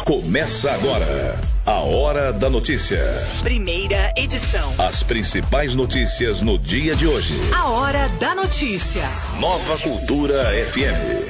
Começa agora a Hora da Notícia. Primeira edição. As principais notícias no dia de hoje. A Hora da Notícia. Nova Cultura FM.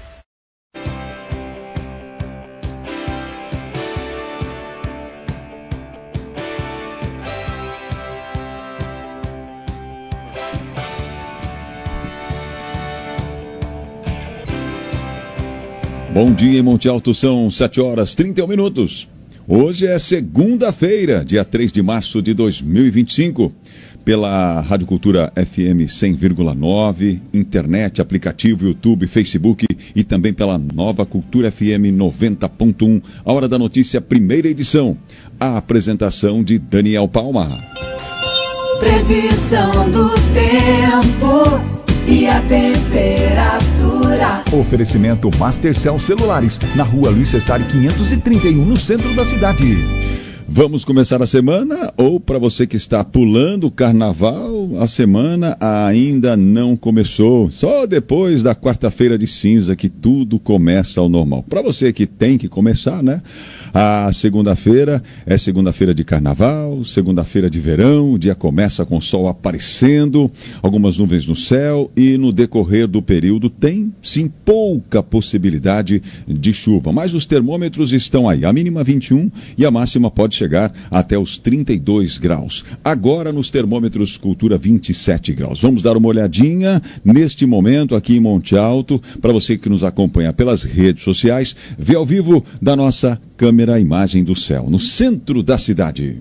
Bom dia em Monte Alto, são 7h31. Hoje é segunda-feira, dia 3 de março de 2025. Pela Rádio Cultura FM 100,9, internet, aplicativo, YouTube, Facebook e também pela Nova Cultura FM 90.1. A Hora da Notícia, primeira edição. A apresentação de Daniel Palma. Previsão do tempo e a temperatura. Oferecimento Mastercell Celulares, na rua Luiz Sestari 531, no centro da cidade. Vamos começar a semana, ou para você que está pulando o carnaval, a semana ainda não começou. Só depois da quarta-feira de cinza que tudo começa ao normal. Para você que tem que começar, né? A segunda-feira é segunda-feira de carnaval, segunda-feira de verão, o dia começa com o sol aparecendo, algumas nuvens no céu e no decorrer do período tem, sim, pouca possibilidade de chuva. Mas os termômetros estão aí, a mínima 21 e a máxima pode chegar até os 32 graus. Agora nos termômetros Cultura 27 graus. Vamos dar uma olhadinha neste momento aqui em Monte Alto, para você que nos acompanha pelas redes sociais, vê ao vivo da nossa câmera a imagem do céu, no centro da cidade.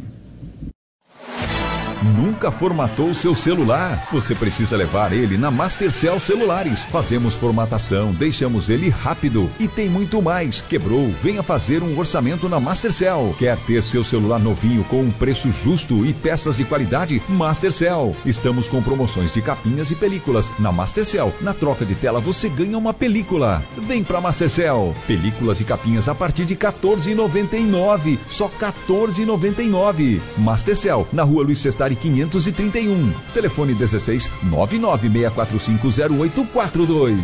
Nunca formatou seu celular? Você precisa levar ele na Mastercell Celulares. Fazemos formatação, deixamos ele rápido e tem muito mais. Quebrou? Venha fazer um orçamento na Mastercell. Quer ter seu celular novinho com um preço justo e peças de qualidade? Mastercell. Estamos com promoções de capinhas e películas. Na Mastercell, na troca de tela você ganha uma película. Vem pra Mastercell. Películas e capinhas a partir de R$ 14,99. Só R$ 14,99. Mastercell, na rua Luiz Sestari 531. Telefone 16 996450842.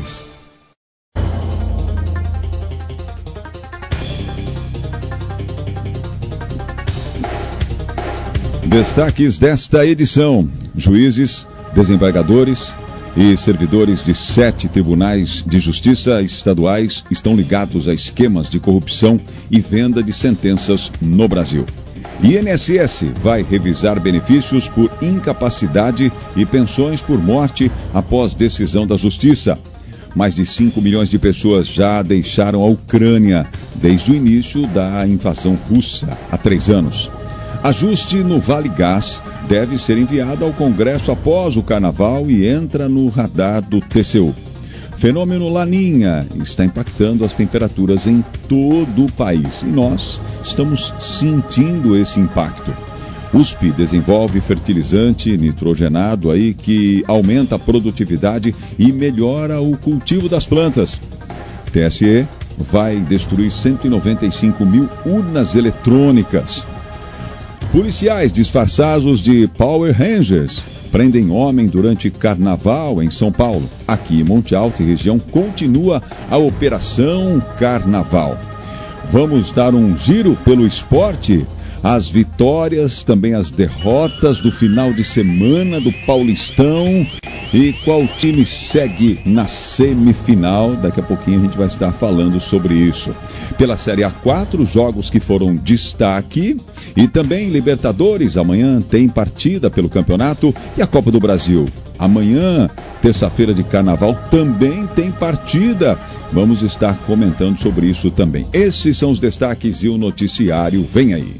Destaques desta edição: juízes, desembargadores e servidores de 7 tribunais de justiça estaduais estão ligados a esquemas de corrupção e venda de sentenças no Brasil. INSS vai revisar benefícios por incapacidade e pensões por morte após decisão da Justiça. Mais de 5 milhões de pessoas já deixaram a Ucrânia desde o início da invasão russa, há 3 anos. Ajuste no Vale Gás deve ser enviado ao Congresso após o Carnaval e entra no radar do TCU. Fenômeno Laninha está impactando as temperaturas em todo o país e nós estamos sentindo esse impacto. USP desenvolve fertilizante nitrogenado aí que aumenta a produtividade e melhora o cultivo das plantas. TSE vai destruir 195 mil urnas eletrônicas. Policiais disfarçados de Power Rangers prendem homem durante carnaval em São Paulo. Aqui em Monte Alto e região continua a Operação Carnaval. Vamos dar um giro pelo esporte, as vitórias, também as derrotas do final de semana do Paulistão e qual time segue na semifinal. Daqui a pouquinho a gente vai estar falando sobre isso. Pela Série A4, jogos que foram destaque e também Libertadores. Amanhã tem partida pelo campeonato e a Copa do Brasil. Amanhã, terça-feira de carnaval, também tem partida. Vamos estar comentando sobre isso também. Esses são os destaques e o noticiário vem aí.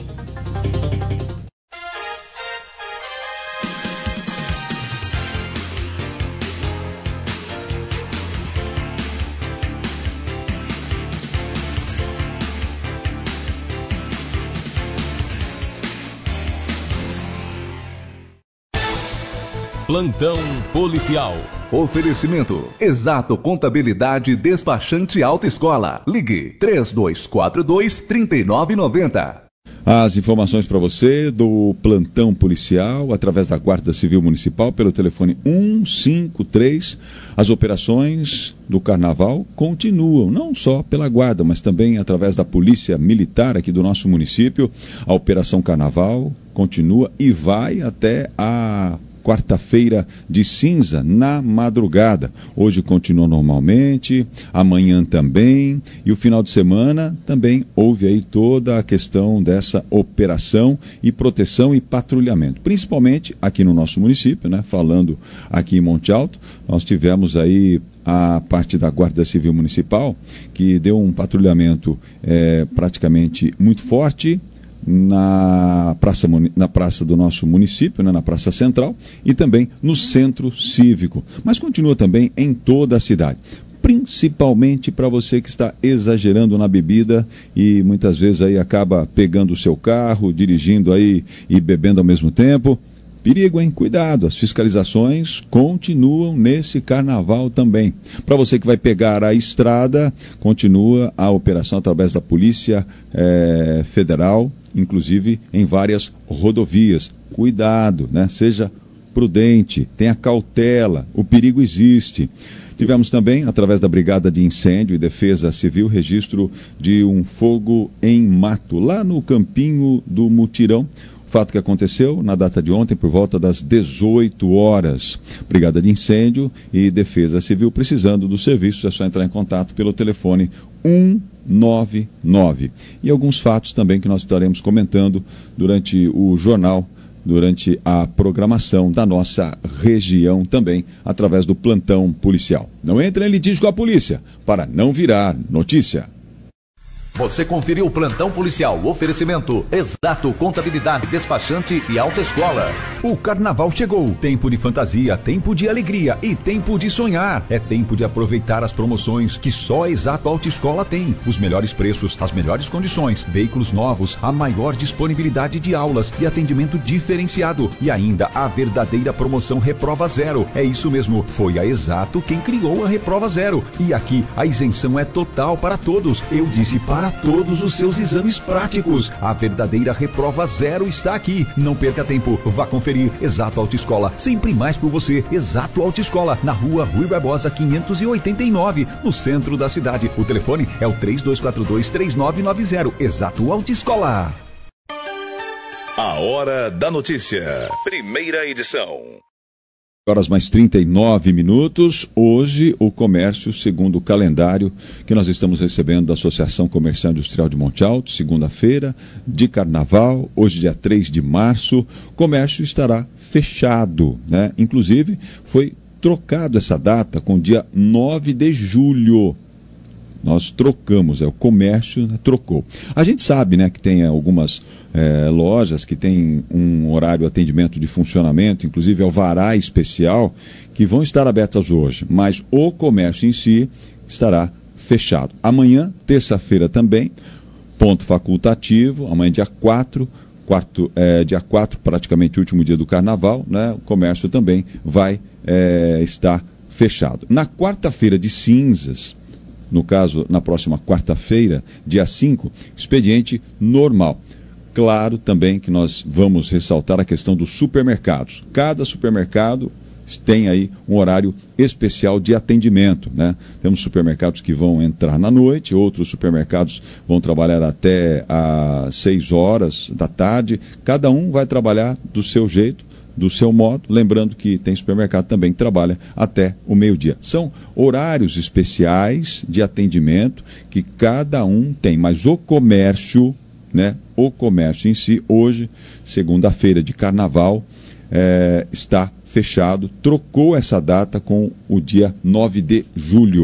Plantão policial. Oferecimento: Exato Contabilidade Despachante Autoescola. Ligue 3242-3990. As informações para você do plantão policial através da Guarda Civil Municipal pelo telefone 153. As operações do Carnaval continuam, não só pela Guarda, mas também através da Polícia Militar aqui do nosso município. A Operação Carnaval continua e vai até a quarta-feira de cinza, na madrugada. Hoje continua normalmente, amanhã também, e o final de semana também houve aí toda a questão dessa operação e proteção e patrulhamento. Principalmente aqui no nosso município, né? Falando aqui em Monte Alto, nós tivemos aí a parte da Guarda Civil Municipal, que deu um patrulhamento praticamente muito forte, na praça do nosso município, né, na Praça Central, e também no Centro Cívico, mas continua também em toda a cidade, principalmente para você que está exagerando na bebida e muitas vezes aí acaba pegando o seu carro, dirigindo aí e bebendo ao mesmo tempo. Perigo, hein? Cuidado, as fiscalizações continuam nesse carnaval também. Para você que vai pegar a estrada, continua a operação através da Polícia Federal, inclusive em várias rodovias. Cuidado, né? Seja prudente, tenha cautela, o perigo existe. Tivemos também, através da Brigada de Incêndio e Defesa Civil, registro de um fogo em mato, lá no Campinho do Mutirão. Fato que aconteceu na data de ontem por volta das 18 horas. Brigada de Incêndio e Defesa Civil precisando do serviço, é só entrar em contato pelo telefone 199. E alguns fatos também que nós estaremos comentando durante o jornal, durante a programação da nossa região também, através do plantão policial. Não entre em litígio com a polícia, para não virar notícia. Você conferiu o plantão policial, oferecimento Exato Contabilidade, Despachante e Autoescola. O carnaval chegou, tempo de fantasia, tempo de alegria e tempo de sonhar. É tempo de aproveitar as promoções que só a Exato Autoescola tem. Os melhores preços, as melhores condições, veículos novos, a maior disponibilidade de aulas e atendimento diferenciado. E ainda a verdadeira promoção Reprova Zero. É isso mesmo, foi a Exato quem criou a Reprova Zero. E aqui a isenção é total para todos. Eu disse para todos os seus exames práticos. A verdadeira Reprova Zero está aqui. Não perca tempo, vá conferir. Exato Autoescola, sempre mais por você. Exato Autoescola, na rua Rui Barbosa 589, no centro da cidade. O telefone é o 3242-3990. Exato Autoescola. A Hora da Notícia, primeira edição. Horas mais 39 minutos. Hoje o comércio, segundo o calendário que nós estamos recebendo da Associação Comercial Industrial de Monte Alto, segunda-feira de carnaval, hoje dia 3 de março, o comércio estará fechado, né? Inclusive foi trocado essa data com o dia 9 de julho. Nós trocamos, o comércio trocou. A gente sabe, né, que tem algumas lojas que tem um horário de atendimento de funcionamento, inclusive alvará especial, que vão estar abertas hoje, mas o comércio em si estará fechado. Amanhã, terça-feira também, ponto facultativo, amanhã dia 4, dia 4, praticamente o último dia do carnaval, né, o comércio também vai estar fechado. Na quarta-feira de cinzas, no caso, na próxima quarta-feira, dia 5, expediente normal. Claro também que nós vamos ressaltar a questão dos supermercados. Cada supermercado tem aí um horário especial de atendimento, né? Temos supermercados que vão entrar na noite, outros supermercados vão trabalhar até às 6 horas da tarde. Cada um vai trabalhar do seu jeito, do seu modo, lembrando que tem supermercado também que trabalha até o meio-dia. São horários especiais de atendimento que cada um tem, mas o comércio, né, o comércio em si, hoje, segunda-feira de carnaval, está fechado, trocou essa data com o dia 9 de julho.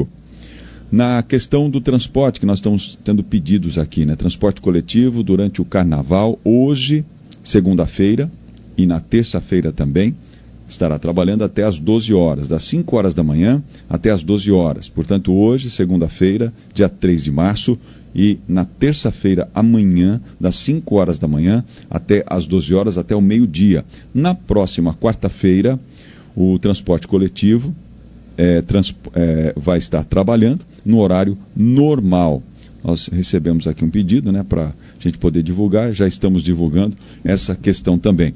Na questão do transporte, que nós estamos tendo pedidos aqui, né, transporte coletivo durante o carnaval, hoje, segunda-feira, e na terça-feira também, estará trabalhando até às 12 horas, das 5 horas da manhã até às 12 horas. Portanto, hoje, segunda-feira, dia 3 de março, e na terça-feira, amanhã, das 5 horas da manhã até às 12 horas, até o meio-dia. Na próxima quarta-feira, o transporte coletivo vai estar trabalhando no horário normal. nós recebemos aqui um pedido, né, para a gente poder divulgar, já estamos divulgando essa questão também.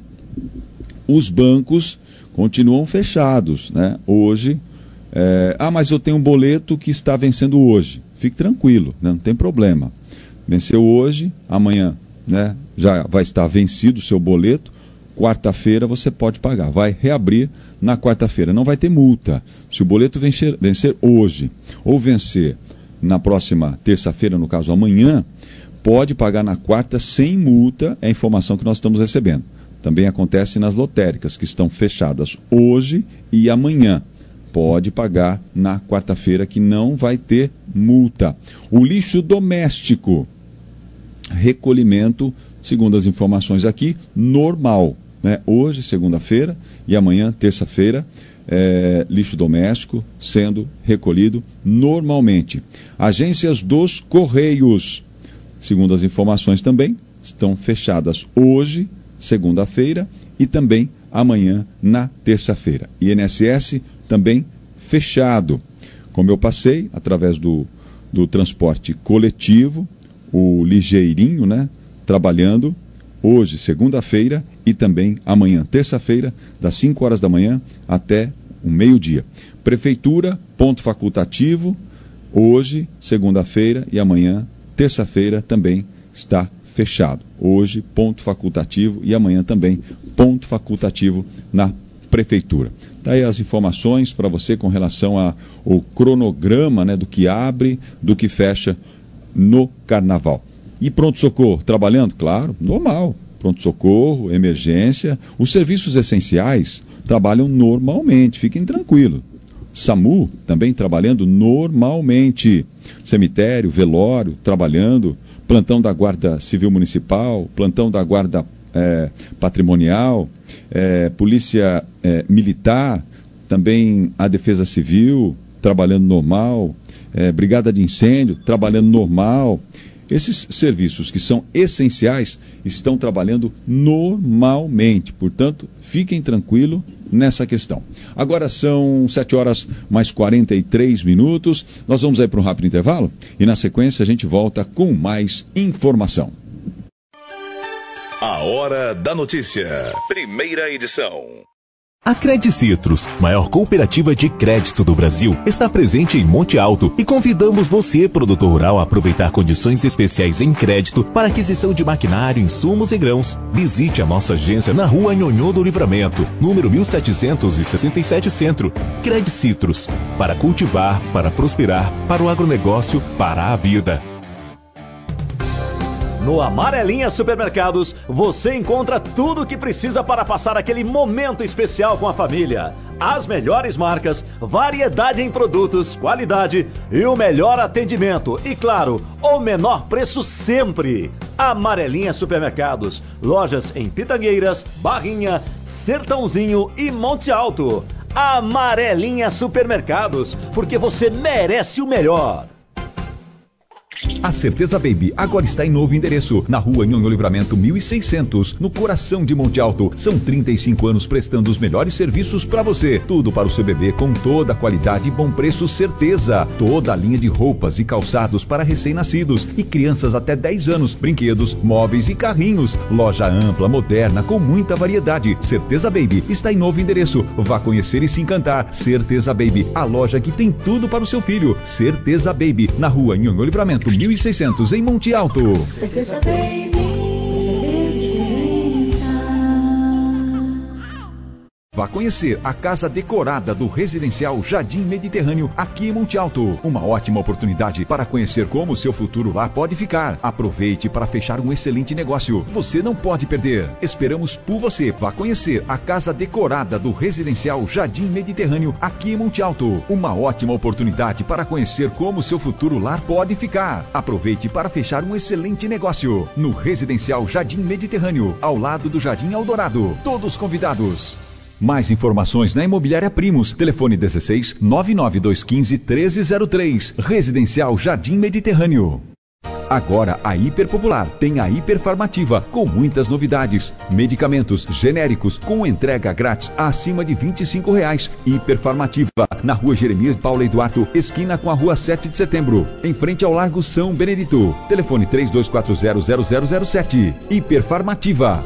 Os bancos continuam fechados, né? Hoje, mas eu tenho um boleto que está vencendo hoje. Fique tranquilo, né? Não tem problema. Venceu hoje, amanhã, né, já vai estar vencido o seu boleto. Quarta-feira você pode pagar, vai reabrir na quarta-feira, não vai ter multa. Se o boleto vencer hoje ou vencer na próxima terça-feira, no caso amanhã, pode pagar na quarta sem multa, é a informação que nós estamos recebendo. Também acontece nas lotéricas, que estão fechadas hoje e amanhã. Pode pagar na quarta-feira, que não vai ter multa. O lixo doméstico, recolhimento, segundo as informações aqui, normal, né? Hoje, segunda-feira, e amanhã, terça-feira, lixo doméstico sendo recolhido normalmente. Agências dos Correios, segundo as informações também, estão fechadas hoje, segunda-feira, e também amanhã, na terça-feira. INSS também fechado. Como eu passei, através do transporte coletivo, o ligeirinho, né, trabalhando hoje, segunda-feira, e também amanhã, terça-feira, das 5 horas da manhã até o meio-dia. Prefeitura, ponto facultativo, hoje, segunda-feira, e amanhã, terça-feira, também está fechado. Hoje, ponto facultativo, e amanhã também, ponto facultativo na prefeitura. Daí as informações para você com relação ao cronograma, né, do que abre, do que fecha no carnaval. E pronto-socorro, trabalhando? Claro, normal. Pronto-socorro, emergência. Os serviços essenciais trabalham normalmente, fiquem tranquilos. SAMU também trabalhando normalmente. Cemitério, velório, trabalhando. Plantão da Guarda Civil Municipal, plantão da Guarda Patrimonial, Polícia Militar, também a Defesa Civil trabalhando normal, Brigada de Incêndio trabalhando normal. Esses serviços que são essenciais estão trabalhando normalmente, portanto, fiquem tranquilos nessa questão. Agora são 7 horas mais 43 minutos, nós vamos aí para um rápido intervalo e na sequência a gente volta com mais informação. A Hora da Notícia, primeira edição. A Credicitrus, maior cooperativa de crédito do Brasil, está presente em Monte Alto e convidamos você, produtor rural, a aproveitar condições especiais em crédito para aquisição de maquinário, insumos e grãos. Visite a nossa agência na Rua Nhonhô do Livramento, número 1767 Centro. Credicitrus, para cultivar, para prosperar, para o agronegócio, para a vida. No Amarelinha Supermercados, você encontra tudo o que precisa para passar aquele momento especial com a família. As melhores marcas, variedade em produtos, qualidade e o melhor atendimento. E claro, o menor preço sempre. Amarelinha Supermercados, lojas em Pitangueiras, Barrinha, Sertãozinho e Monte Alto. Amarelinha Supermercados, porque você merece o melhor. A Certeza Baby agora está em novo endereço, na Rua Nhonhô Livramento 1600, no coração de Monte Alto. São 35 anos prestando os melhores serviços para você. Tudo para o seu bebê com toda a qualidade e bom preço, certeza. Toda a linha de roupas e calçados para recém-nascidos e crianças até 10 anos, brinquedos, móveis e carrinhos. Loja ampla, moderna, com muita variedade. Certeza Baby está em novo endereço. Vá conhecer e se encantar. Certeza Baby, a loja que tem tudo para o seu filho. Certeza Baby, na Rua Nhonhô Livramento 1600 em Monte Alto. Certeza Baby, você diferença. Vá conhecer a casa decorada do residencial Jardim Mediterrâneo aqui em Monte Alto. Uma ótima oportunidade para conhecer como o seu futuro lá pode ficar. Aproveite para fechar um excelente negócio. Você não pode perder. Esperamos por você. Vá conhecer a casa decorada do residencial Jardim Mediterrâneo aqui em Monte Alto. Uma ótima oportunidade para conhecer como o seu futuro lar pode ficar. Aproveite para fechar um excelente negócio. No residencial Jardim Mediterrâneo, ao lado do Jardim Eldorado. Todos convidados. Mais informações na Imobiliária Primos. Telefone 16 99215 1303. Residencial Jardim Mediterrâneo. Agora a Hiper Popular tem a Hiperfarmativa, com muitas novidades. Medicamentos genéricos com entrega grátis acima de R$25. Hiperfarmativa, na Rua Jeremias Paulo Eduardo, esquina com a Rua 7 de Setembro, em frente ao Largo São Benedito. Telefone 32400007. Hiperfarmativa.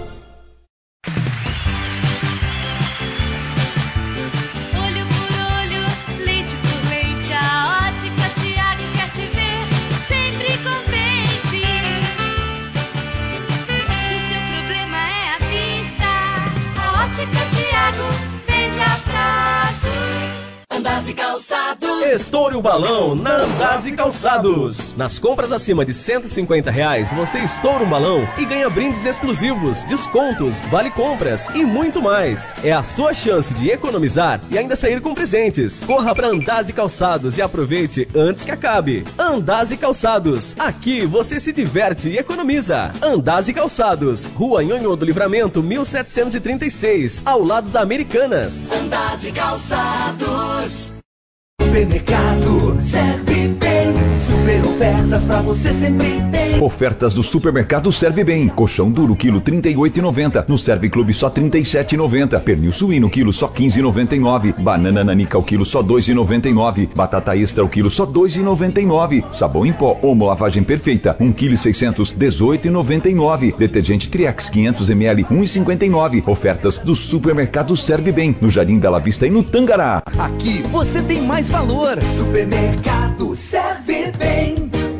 Andas e Calçados. Estoure o balão na Andas e Calçados. Nas compras acima de R$150, você estoura um balão e ganha brindes exclusivos, descontos, vale compras e muito mais. É a sua chance de economizar e ainda sair com presentes. Corra para Andas e Calçados e aproveite antes que acabe. Andas e Calçados. Aqui você se diverte e economiza. Andas e Calçados. Rua Nhonhô do Livramento, 1736, ao lado da Americanas. Andas e Calçados. Supermercado Serve Bem. Super ofertas pra você sempre ter. Ofertas do Supermercado Serve Bem. Colchão duro, quilo R$38,90. No Serve Clube, só R$37,90. Pernil suíno, quilo só R$15,99. Banana nanica, o quilo só R$2,99. Batata extra, o quilo só R$2,99. Sabão em pó, Omo Lavagem Perfeita, 1,6 kg, R$18,99. Detergente Triex, 500 ml, R$1,59. Ofertas do Supermercado Serve Bem. No Jardim Bela Vista e no Tangará. Aqui você tem mais valor. Supermercado Serve Bem.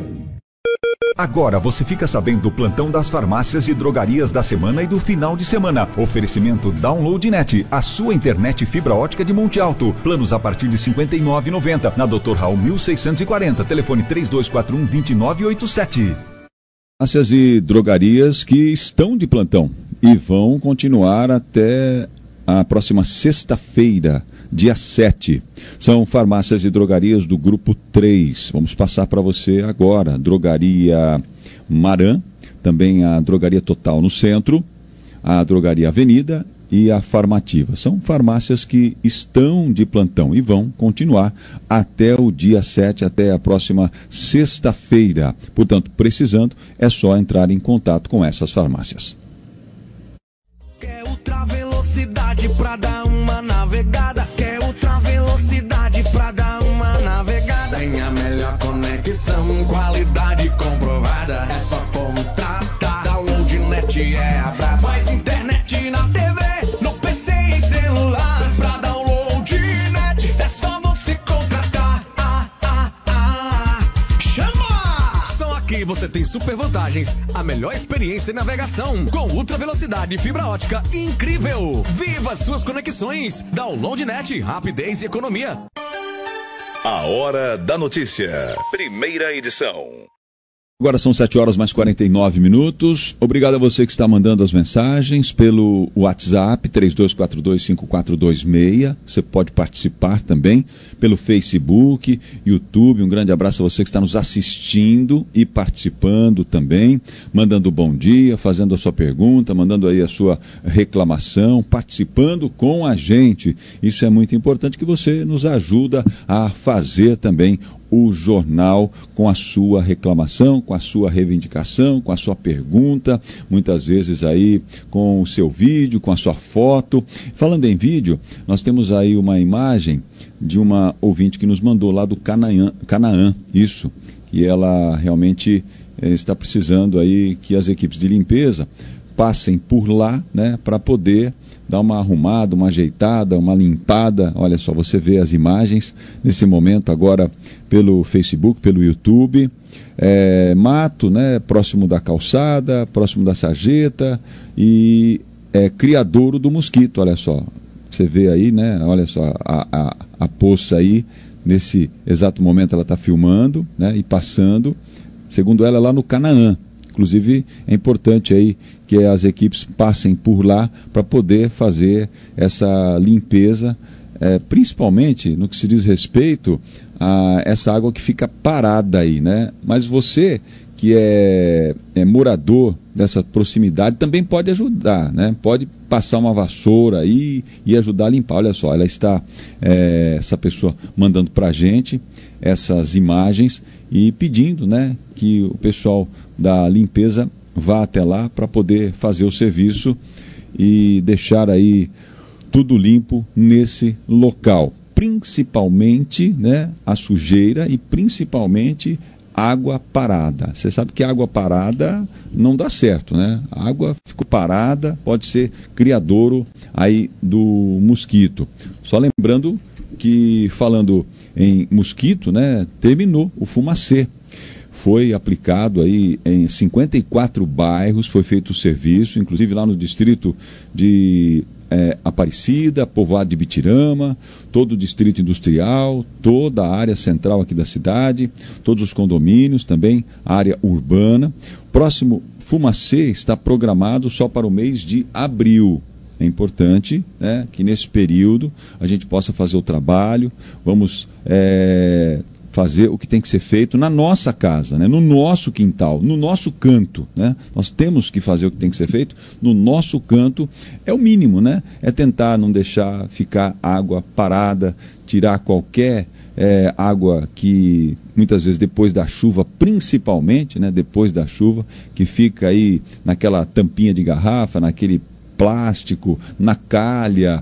Agora você fica sabendo do plantão das farmácias e drogarias da semana e do final de semana. Oferecimento Download Net, a sua internet fibra ótica de Monte Alto. Planos a partir de R$ 59,90. Na Dr. Raul 1640. Telefone 3241-2987. Farmácias e drogarias que estão de plantão e vão continuar até a próxima sexta-feira, dia 7. São farmácias e drogarias do Grupo 3. Vamos passar para você agora. Drogaria Maran, também a Drogaria Total no centro, a Drogaria Avenida e a Farmativa. São farmácias que estão de plantão e vão continuar até o dia 7, até a próxima sexta-feira. Portanto, precisando, é só entrar em contato com essas farmácias. Quer ultra velocidade pra dar uma navegada? Quer ultra velocidade pra dar uma navegada? Tem a melhor conexão, qualidade comprovada. É só contratar. Download Net é a braba. Mais internet na TV, no PC e celular. Pra Download Net é só você contratar. Chama! Só aqui você tem super vantagens. A melhor experiência em navegação com ultra velocidade e fibra ótica incrível. Viva suas conexões. Download Net, rapidez e economia. A Hora da Notícia. Primeira edição. Agora são 7h mais 49. Obrigado a você que está mandando as mensagens pelo WhatsApp 32425426. Você pode participar também pelo Facebook, YouTube. Um grande abraço a você que está nos assistindo e participando também, mandando bom dia, fazendo a sua pergunta, mandando aí a sua reclamação, participando com a gente. Isso é muito importante, que você nos ajuda a fazer também o jornal com a sua reclamação, com a sua reivindicação, com a sua pergunta, muitas vezes aí com o seu vídeo, com a sua foto. Falando em vídeo, nós temos aí uma imagem de uma ouvinte que nos mandou lá do Canaã, isso, e ela realmente está precisando aí que as equipes de limpeza passem por lá, né, para poder dar uma arrumada, uma ajeitada, uma limpada. Olha só, você vê as imagens nesse momento agora pelo Facebook, pelo YouTube. Mato, né, próximo da calçada, próximo da sarjeta e criadouro do mosquito. Olha só, você vê aí, né, olha só a poça aí, nesse exato momento ela está filmando, né, e passando, segundo ela, lá no Canaã. Inclusive, é importante aí que as equipes passem por lá para poder fazer essa limpeza, principalmente no que se diz respeito a essa água que fica parada aí, né? Mas você que é morador dessa proximidade também pode ajudar, né? Pode passar uma vassoura aí e ajudar a limpar. Olha só, ela está, essa pessoa mandando para a gente essas imagens e pedindo, né, que o pessoal da limpeza vá até lá para poder fazer o serviço e deixar aí tudo limpo nesse local. Principalmente, né, a sujeira e principalmente água parada. Você sabe que água parada não dá certo, né? A água ficou parada, pode ser criadouro aí do mosquito. Só lembrando que, falando em mosquito, né, terminou o fumacê. Foi aplicado aí em 54 bairros, foi feito o serviço, inclusive lá no distrito de Aparecida, povoado de Bitirama, todo o distrito industrial, toda a área central aqui da cidade, todos os condomínios, também a área urbana. Próximo fumacê está programado só para o mês de abril. É importante, né, que nesse período a gente possa fazer o trabalho, vamos fazer o que tem que ser feito na nossa casa, né? No nosso quintal, no nosso canto, né? Nós temos que fazer o que tem que ser feito no nosso canto, é o mínimo, né? É tentar não deixar ficar água parada, tirar qualquer água que muitas vezes depois da chuva, principalmente, né? Depois da chuva, que fica aí naquela tampinha de garrafa, naquele plástico, na calha,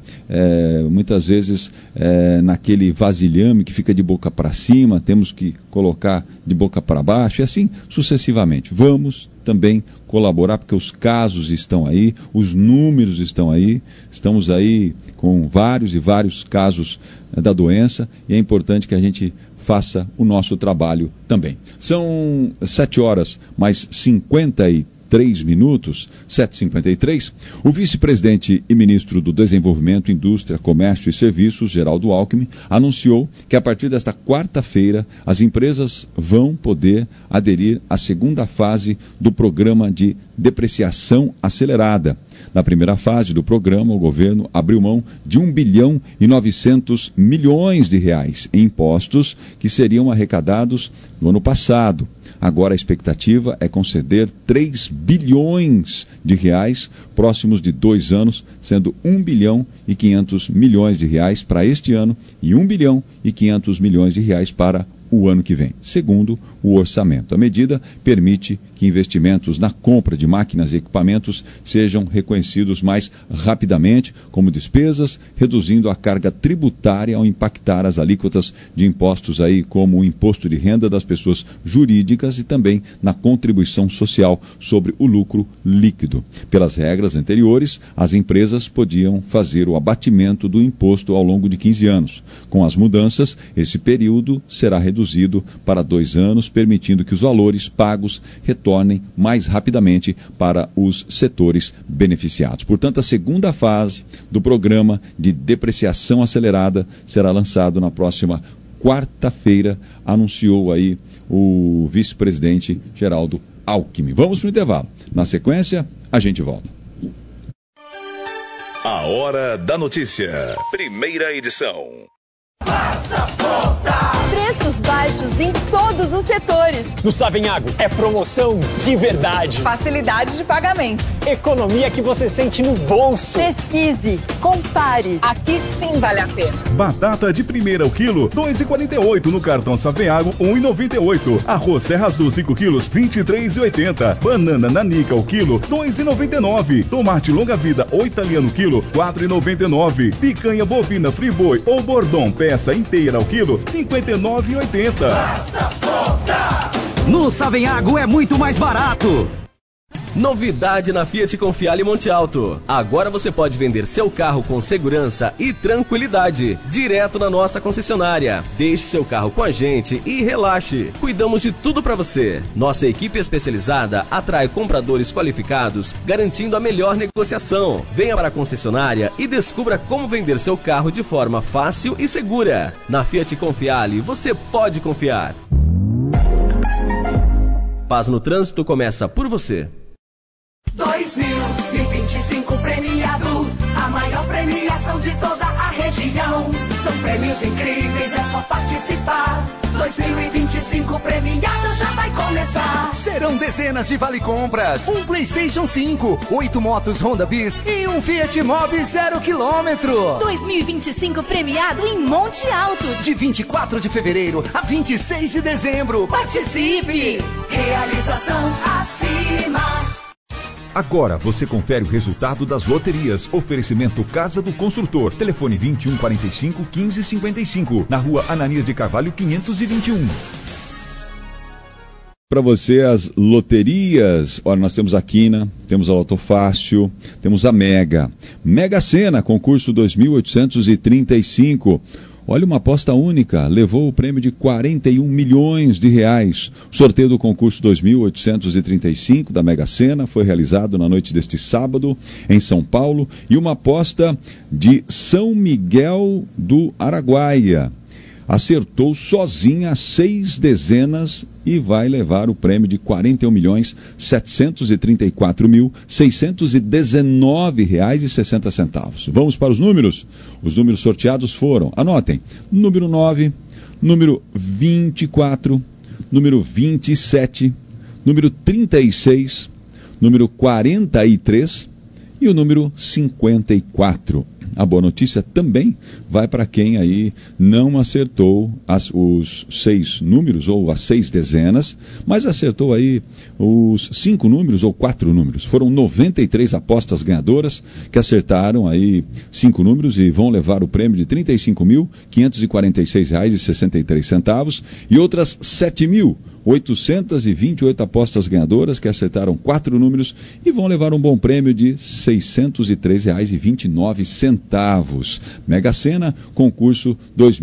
muitas vezes naquele vasilhame que fica de boca para cima, temos que colocar de boca para baixo e assim sucessivamente. Vamos também colaborar porque os casos estão aí, os números estão aí, estamos aí com vários e vários casos da doença e é importante que a gente faça o nosso trabalho também. São 7 horas mais 53 minutos, 7h53, o vice-presidente e ministro do Desenvolvimento, Indústria, Comércio e Serviços, Geraldo Alckmin, anunciou que a partir desta quarta-feira as empresas vão poder aderir à segunda fase do programa de depreciação acelerada. Na primeira fase do programa, o governo abriu mão de 1 bilhão e 900 milhões de reais em impostos que seriam arrecadados no ano passado. Agora a expectativa é conceder 3 bilhões de reais próximos de 2 anos, sendo 1 bilhão e 500 milhões de reais para este ano e 1 bilhão e 500 milhões de reais para o ano que vem, segundo o orçamento. A medida permite que investimentos na compra de máquinas e equipamentos sejam reconhecidos mais rapidamente como despesas, reduzindo a carga tributária ao impactar as alíquotas de impostos aí, como o imposto de renda das pessoas jurídicas e também na contribuição social sobre o lucro líquido. Pelas regras anteriores, as empresas podiam fazer o abatimento do imposto ao longo de 15 anos. Com as mudanças, esse período será reduzido para 2 anos, permitindo que os valores pagos retornem mais rapidamente para os setores beneficiados. Portanto, a segunda fase do programa de depreciação acelerada será lançado na próxima quarta-feira, anunciou aí o vice-presidente Geraldo Alckmin. Vamos para o intervalo. Na sequência, a gente volta. A Hora da Notícia. Primeira edição. Faça as contas! Preços baixos em todos os setores. No Savenhago é promoção de verdade. Facilidade de pagamento. Economia que você sente no bolso. Pesquise, compare. Aqui sim vale a pena. Batata de primeira o quilo, 2,48 no cartão Savenhago, 1,98. Arroz Serra Azul 5 quilos, 23,80. Banana Nanica o quilo, 2,99. Tomate longa vida ou italiano quilo, 4,99. Picanha bovina Friboi ou Bordon peça inteira ao quilo, 59,80. Faça as contas! No Savenhago é muito mais barato. Novidade na Fiat Confiale Monte Alto. Agora você pode vender seu carro com segurança e tranquilidade, direto na nossa concessionária. Deixe seu carro com a gente e relaxe. Cuidamos de tudo para você. Nossa equipe especializada atrai compradores qualificados, garantindo a melhor negociação. Venha para a concessionária e descubra como vender seu carro de forma fácil e segura. Na Fiat Confiale, você pode confiar. Paz no Trânsito começa por você. 2025 premiado, a maior premiação de toda a região. São prêmios incríveis, é só participar. 2025 premiado já vai começar. Serão dezenas de vale-compras, um PlayStation 5, 8 motos Honda Bis e um Fiat Mobi 0 km. 2025 premiado em Monte Alto. De 24 de fevereiro a 26 de dezembro. Participe! Realização acima. Agora você confere o resultado das loterias. Oferecimento Casa do Construtor. Telefone 2145 1555. Na rua Ananias de Carvalho 521. Para você as loterias, olha, nós temos a Quina, temos a Loto Fácil, temos a Mega Sena, concurso 2835. Olha, uma aposta única, levou o prêmio de 41 milhões de reais. O sorteio do concurso 2835 da Mega Sena foi realizado na noite deste sábado em São Paulo, e uma aposta de São Miguel do Araguaia acertou sozinha 6 dezenas e vai levar o prêmio de R$ 41.734.619,60. Vamos para os números? Os números sorteados foram, anotem, número 9, número 24, número 27, número 36, número 43 e o número 54. A boa notícia também vai para quem aí não acertou os 6 números ou as 6 dezenas, mas acertou aí os 5 números ou 4 números. Foram 93 apostas ganhadoras que acertaram aí 5 números e vão levar o prêmio de R$ 35.546,63 e outras 7.828 apostas ganhadoras que acertaram 4 números e vão levar um bom prêmio de R$ 603,29. Mega Sena, concurso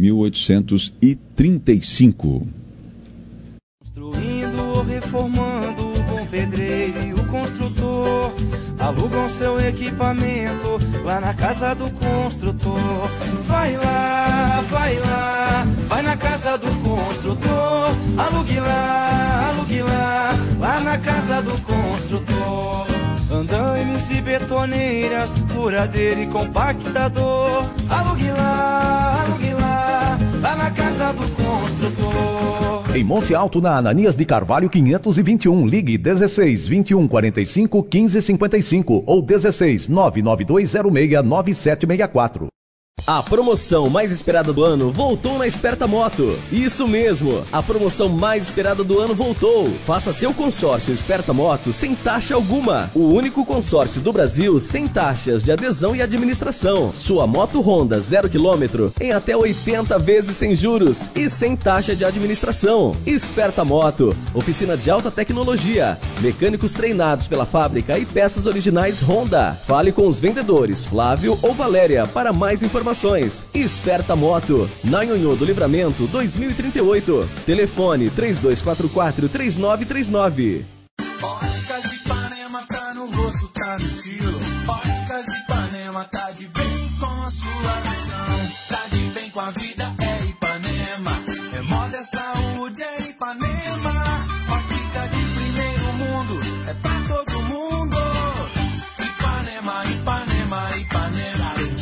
2835. Construindo ou reformando, o bom pedreiro e o construtor alugam seu equipamento lá na casa do construtor. Vai lá, vai na casa do construtor. Alugue lá, lá na casa do construtor. Andaimes e betoneiras, furadeira e compactador. Alugue lá, lá na casa do construtor. Em Monte Alto, na Ananias de Carvalho 521, ligue 16 21 45 15 55 ou 16 99206 9764. A promoção mais esperada do ano voltou na Esperta Moto. Isso mesmo, a promoção mais esperada do ano voltou. Faça seu consórcio Esperta Moto sem taxa alguma. O único consórcio do Brasil sem taxas de adesão e administração. Sua moto Honda 0 km em até 80 vezes sem juros e sem taxa de administração. Esperta Moto, oficina de alta tecnologia, mecânicos treinados pela fábrica e peças originais Honda. Fale com os vendedores Flávio ou Valéria para mais informações. Esperta Moto, na Nhonhô do Livramento 2038. Telefone 3244-3939. Óticas Ipanema, tá no rosto, tá no estilo. Óticas Ipanema, tá de bem com a sua visão. Tá de bem com a vida, é Ipanema. É moda, é saúde, é Ipanema. Ótica de primeiro mundo, é pra todo mundo. Ipanema, Ipanema, Ipanema.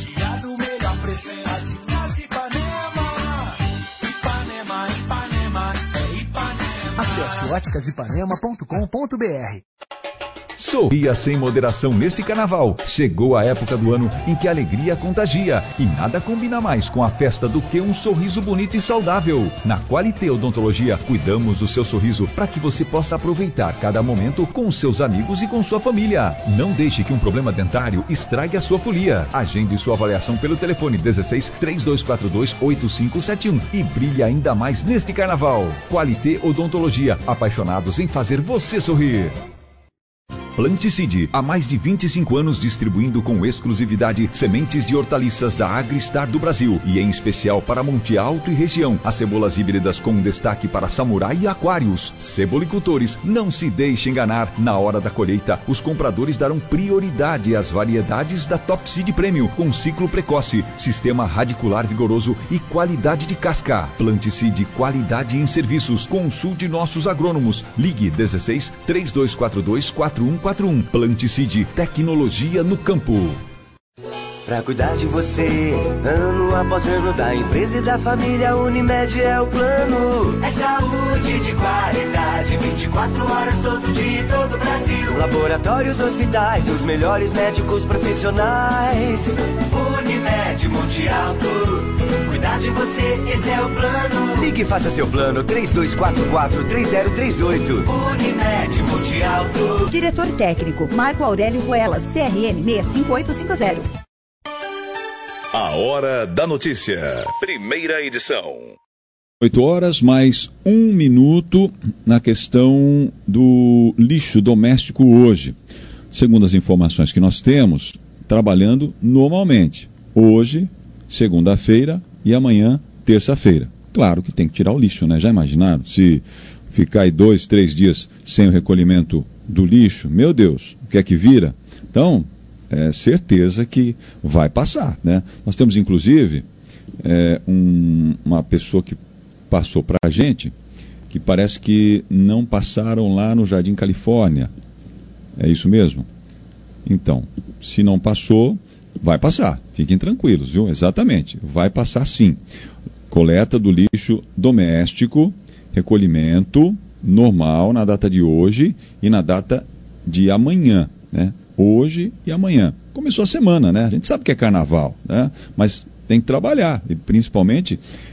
Acesse óticasipanema.com.br. Sorria sem moderação neste carnaval. Chegou a época do ano em que a alegria contagia e nada combina mais com a festa do que um sorriso bonito e saudável. Na Qualité Odontologia, cuidamos do seu sorriso para que você possa aproveitar cada momento com seus amigos e com sua família. Não deixe que um problema dentário estrague a sua folia. Agende sua avaliação pelo telefone 16 3242 8571 e brilhe ainda mais neste carnaval. Qualité Odontologia, apaixonados em fazer você sorrir. Planticide, há mais de 25 anos distribuindo com exclusividade sementes de hortaliças da Agristar do Brasil e em especial para Monte Alto e região. As cebolas híbridas com destaque para samurai e aquários. Cebolicultores, não se deixe enganar. Na hora da colheita, os compradores darão prioridade às variedades da Top Seed Premium com ciclo precoce, sistema radicular vigoroso e qualidade de casca. Planticide, qualidade em serviços. Consulte nossos agrônomos. Ligue 16 3242 4141. Planticide, tecnologia no campo. Pra cuidar de você, ano após ano, da empresa e da família, Unimed é o plano. É saúde de qualidade, 24 horas todo dia, todo o Brasil. Laboratórios, hospitais, os melhores médicos profissionais. Unimed Monte Alto, cuidar de você, esse é o plano. Ligue e faça seu plano, 3244-3038. Unimed Monte Alto. Diretor técnico, Marco Aurélio Ruelas, CRM 65850. A Hora da Notícia. Primeira edição. 8 horas, mais 1 minuto na questão do lixo doméstico hoje. Segundo as informações que nós temos, trabalhando normalmente. Hoje, segunda-feira e amanhã, terça-feira. Claro que tem que tirar o lixo, né? Já imaginaram? Se ficar aí 2, 3 dias sem o recolhimento do lixo, meu Deus, o que é que vira? Então, é certeza que vai passar, né? Nós temos, inclusive, uma pessoa que passou para a gente, que parece que não passaram lá no Jardim Califórnia. É isso mesmo? Então, se não passou, vai passar. Fiquem tranquilos, viu? Exatamente, vai passar sim. Coleta do lixo doméstico, recolhimento normal na data de hoje e na data de amanhã, né? Hoje e amanhã. Começou a semana, né? A gente sabe que é carnaval, né? Mas tem que trabalhar. E principalmente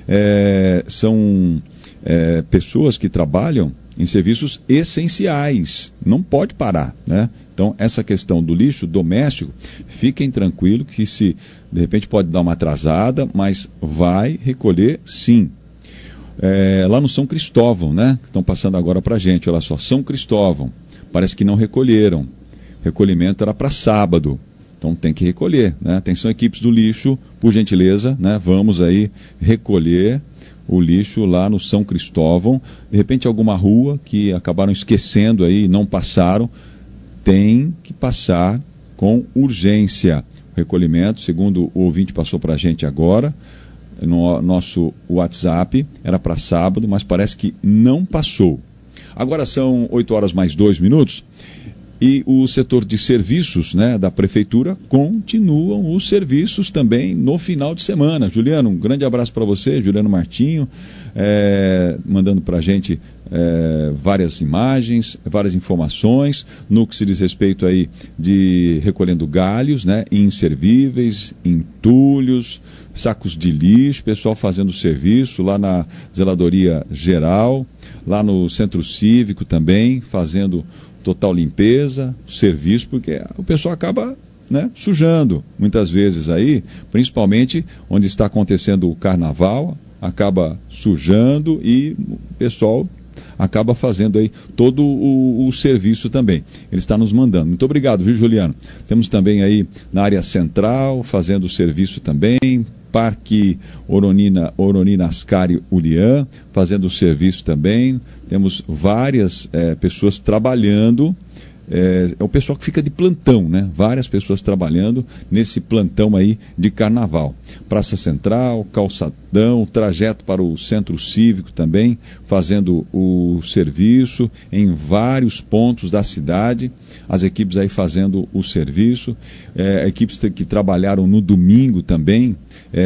são pessoas que trabalham em serviços essenciais. Não pode parar, né? Então, essa questão do lixo doméstico, fiquem tranquilos que se de repente pode dar uma atrasada, mas vai recolher sim. Lá no São Cristóvão, né? Que estão passando agora pra gente. Olha só, São Cristóvão. Parece que não recolheram. Recolhimento era para sábado, então tem que recolher, né? Atenção, equipes do lixo, por gentileza, né? Vamos aí recolher o lixo lá no São Cristóvão. De repente alguma rua que acabaram esquecendo aí, não passaram, tem que passar com urgência. O recolhimento, segundo o ouvinte passou para a gente agora, no nosso WhatsApp, era para sábado, mas parece que não passou. Agora são 8 horas mais 2 minutos. E o setor de serviços, né, da prefeitura, continuam os serviços também no final de semana. Juliano, um grande abraço para você, Juliano Martinho, mandando para a gente várias imagens, várias informações no que se diz respeito aí de recolhendo galhos, né, inservíveis, entulhos, sacos de lixo, pessoal fazendo serviço lá na Zeladoria Geral, lá no Centro Cívico também, fazendo total limpeza, serviço, porque o pessoal acaba, né, sujando muitas vezes aí, principalmente onde está acontecendo o carnaval, acaba sujando e o pessoal acaba fazendo aí todo o serviço também. Ele está nos mandando. Muito obrigado, viu, Juliano? Temos também aí na área central, fazendo o serviço também, Parque Oronina Ascari Ulian, fazendo o serviço também. Temos várias pessoas trabalhando, é o pessoal que fica de plantão, né? Várias pessoas trabalhando nesse plantão aí de carnaval. Praça Central, calçadão, trajeto para o Centro Cívico também, fazendo o serviço em vários pontos da cidade, as equipes aí fazendo o serviço, equipes que trabalharam no domingo também,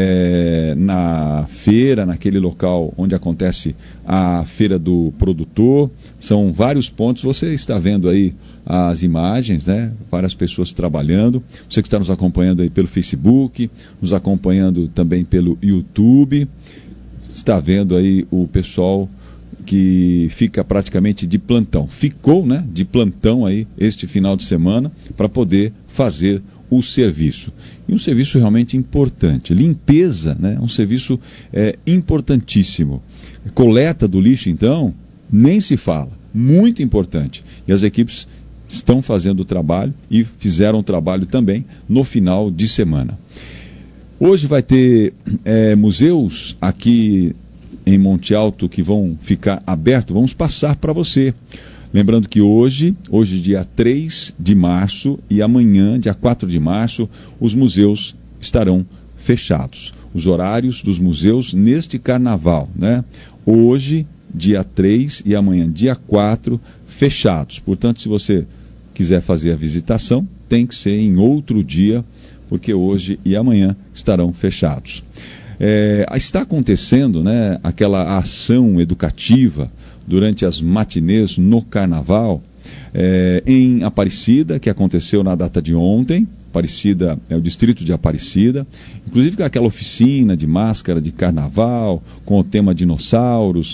na feira, naquele local onde acontece a feira do produtor. São vários pontos, você está vendo aí as imagens, né? Várias pessoas trabalhando. Você que está nos acompanhando aí pelo Facebook, nos acompanhando também pelo YouTube, está vendo aí o pessoal que fica praticamente de plantão. Ficou, né, de plantão aí este final de semana para poder fazer o serviço. E um serviço realmente importante. Limpeza, né? Um serviço importantíssimo. Coleta do lixo, então, nem se fala. Muito importante. E as equipes estão fazendo o trabalho e fizeram o trabalho também no final de semana. Hoje vai ter museus aqui em Monte Alto que vão ficar abertos. Vamos passar para você. Lembrando que hoje, dia 3 de março e amanhã, dia 4 de março, os museus estarão fechados. Os horários dos museus neste carnaval, né? Hoje, dia 3 e amanhã, dia 4, fechados. Portanto, se você quiser fazer a visitação, tem que ser em outro dia, porque hoje e amanhã estarão fechados. Está acontecendo, né, aquela ação educativa durante as matinês no Carnaval, em Aparecida, que aconteceu na data de ontem. Aparecida é o distrito de Aparecida, inclusive com aquela oficina de máscara de carnaval, com o tema dinossauros.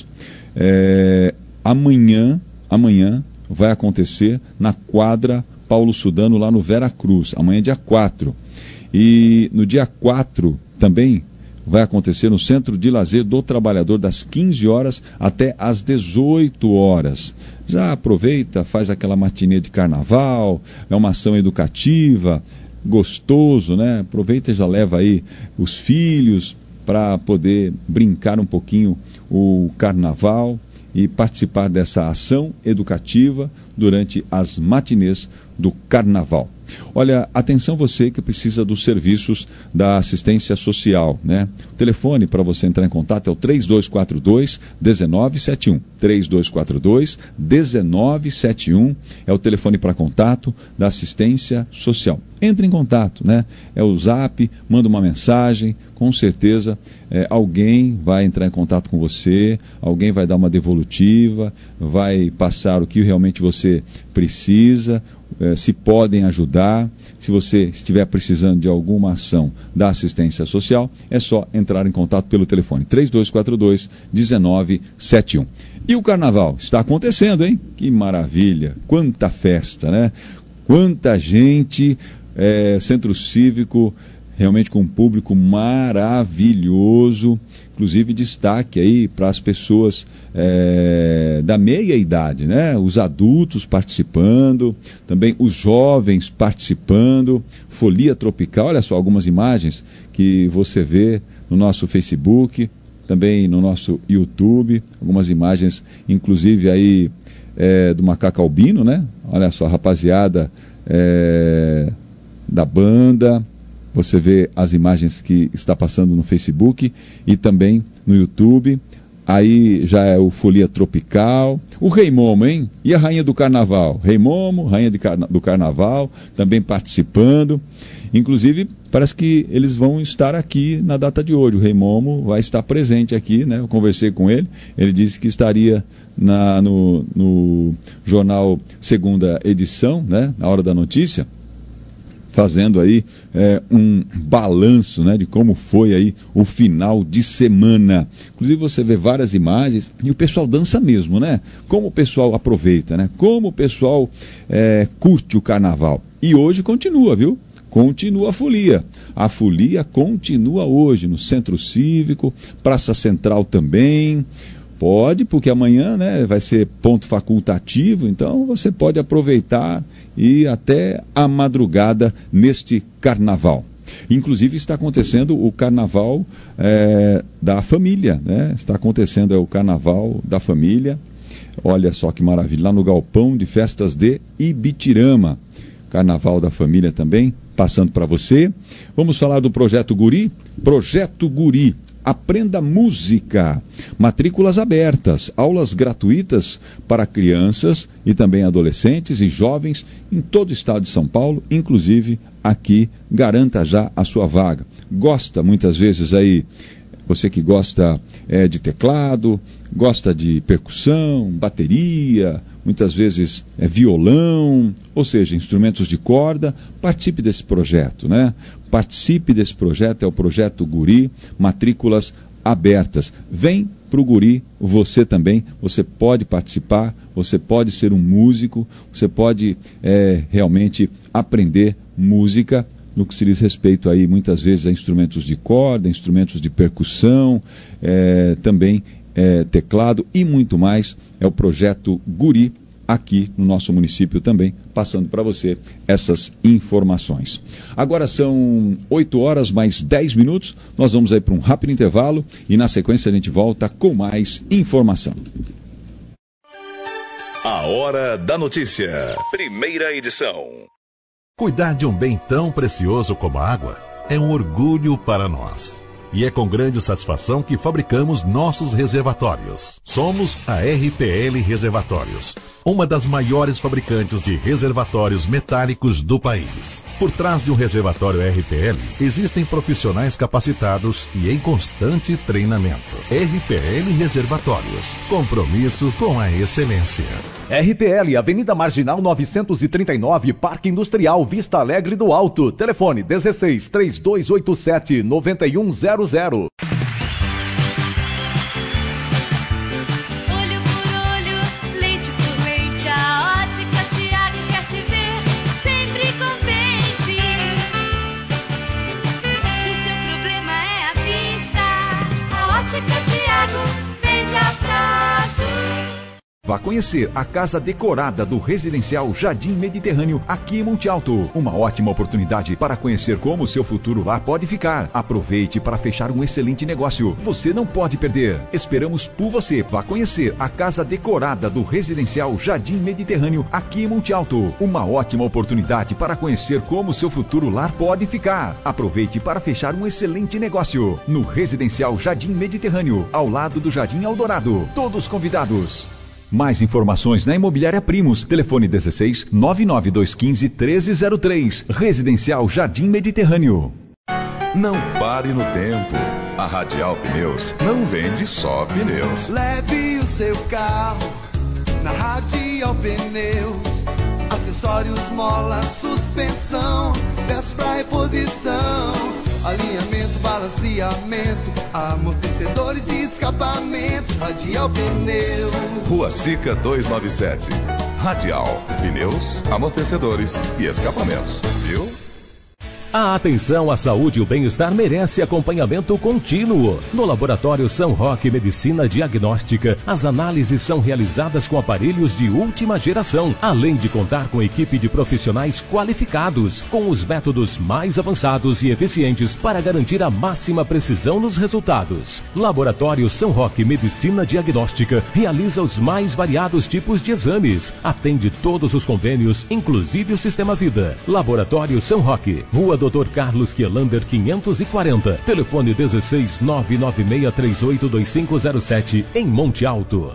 Amanhã vai acontecer na quadra Paulo Sudano, lá no Vera Cruz, amanhã dia 4. E no dia 4 também vai acontecer no Centro de Lazer do Trabalhador, das 15 horas até as 18 horas. Já aproveita, faz aquela matinê de carnaval, é uma ação educativa, gostoso, né? Aproveita e já leva aí os filhos para poder brincar um pouquinho o carnaval e participar dessa ação educativa durante as matinês do carnaval. Olha, atenção você que precisa dos serviços da assistência social, né? O telefone para você entrar em contato é o 3242-1971. 3242-1971 é o telefone para contato da assistência social. Entre em contato, né? É o Zap, manda uma mensagem, com certeza alguém vai entrar em contato com você, alguém vai dar uma devolutiva, vai passar o que realmente você precisa, se podem ajudar. Se você estiver precisando de alguma ação da assistência social, é só entrar em contato pelo telefone 3242-1971. E o carnaval está acontecendo, hein? Que maravilha, quanta festa, né? Quanta gente, Centro Cívico realmente com um público maravilhoso, inclusive destaque aí para as pessoas da meia idade, né? Os adultos participando, também os jovens participando, folia tropical, olha só algumas imagens que você vê no nosso Facebook, também no nosso YouTube, algumas imagens, inclusive aí do Macaco Albino, né? Olha só, rapaziada da banda. Você vê as imagens que está passando no Facebook e também no YouTube. Aí já é o Folia Tropical. O Rei Momo, hein? E a Rainha do Carnaval? Rei Momo, Rainha do Carnaval, também participando. Inclusive, parece que eles vão estar aqui na data de hoje. O Rei Momo vai estar presente aqui, né? Eu conversei com ele. Ele disse que estaria no jornal Segunda Edição, né? Na Hora da Notícia, fazendo aí um balanço, né, de como foi aí o final de semana. Inclusive você vê várias imagens e o pessoal dança mesmo, né? Como o pessoal aproveita, né? Como o pessoal curte o carnaval. E hoje continua, viu? Continua a folia. A folia continua hoje no Centro Cívico, Praça Central também. Pode, porque amanhã, né, vai ser ponto facultativo, então você pode aproveitar e ir até a madrugada neste carnaval. Inclusive está acontecendo o carnaval da família, né? Está acontecendo o carnaval da família. Olha só que maravilha, lá no Galpão de Festas de Ibitirama. Carnaval da família também, passando para você. Vamos falar do Projeto Guri? Projeto Guri. Aprenda música, matrículas abertas, aulas gratuitas para crianças e também adolescentes e jovens em todo o estado de São Paulo, inclusive aqui, garanta já a sua vaga. Gosta muitas vezes aí, você que gosta de teclado, gosta de percussão, bateria, muitas vezes violão, ou seja, instrumentos de corda, participe desse projeto, né? Participe desse projeto, é o Projeto Guri, matrículas abertas. Vem para o Guri, você também, você pode participar, você pode ser um músico, você pode realmente aprender música no que se diz respeito aí muitas vezes a instrumentos de corda, instrumentos de percussão, também teclado e muito mais. É o Projeto Guri aqui no nosso município também, passando para você essas informações. Agora são 8 horas mais 10 minutos, nós vamos aí para um rápido intervalo e na sequência a gente volta com mais informação. A Hora da Notícia, primeira edição. Cuidar de um bem tão precioso como a água é um orgulho para nós. E é com grande satisfação que fabricamos nossos reservatórios. Somos a RPL Reservatórios, uma das maiores fabricantes de reservatórios metálicos do país. Por trás de um reservatório RPL, existem profissionais capacitados e em constante treinamento. RPL Reservatórios, compromisso com a excelência. RPL, Avenida Marginal 939, Parque Industrial, Vista Alegre do Alto. Telefone 16 3287 9100. Olho por olho, leite por leite, a Ótica Tiago quer te ver sempre contente. Se o seu problema é a vista, a Ótica Tiago vende a prazo. Vá conhecer a casa decorada do Residencial Jardim Mediterrâneo aqui em Monte Alto. Uma ótima oportunidade para conhecer como o seu futuro lá pode ficar. Aproveite para fechar um excelente negócio. Você não pode perder. Esperamos por você. Vá conhecer a casa decorada do Residencial Jardim Mediterrâneo aqui em Monte Alto. Uma ótima oportunidade para conhecer como o seu futuro lar pode ficar. Aproveite para fechar um excelente negócio. No Residencial Jardim Mediterrâneo, ao lado do Jardim Eldorado. Todos convidados. Mais informações na Imobiliária Primos. Telefone 16 99215 1303. Residencial Jardim Mediterrâneo. Não pare no tempo. A Radial Pneus não vende só pneus. Leve o seu carro na Radial Pneus. Acessórios, mola, suspensão, peças pra reposição, alinhamento, balanceamento, amortecedores e escapamentos. Radial Pneus. Rua Sica 297. Radial Pneus, amortecedores e escapamentos. Viu? A atenção à saúde e o bem-estar merece acompanhamento contínuo. No Laboratório São Roque Medicina Diagnóstica, as análises são realizadas com aparelhos de última geração, além de contar com equipe de profissionais qualificados, com os métodos mais avançados e eficientes para garantir a máxima precisão nos resultados. Laboratório São Roque Medicina Diagnóstica realiza os mais variados tipos de exames, atende todos os convênios, inclusive o Sistema Vida. Laboratório São Roque, Rua Dr. Carlos Quielander 540, telefone 16 996382507, em Monte Alto.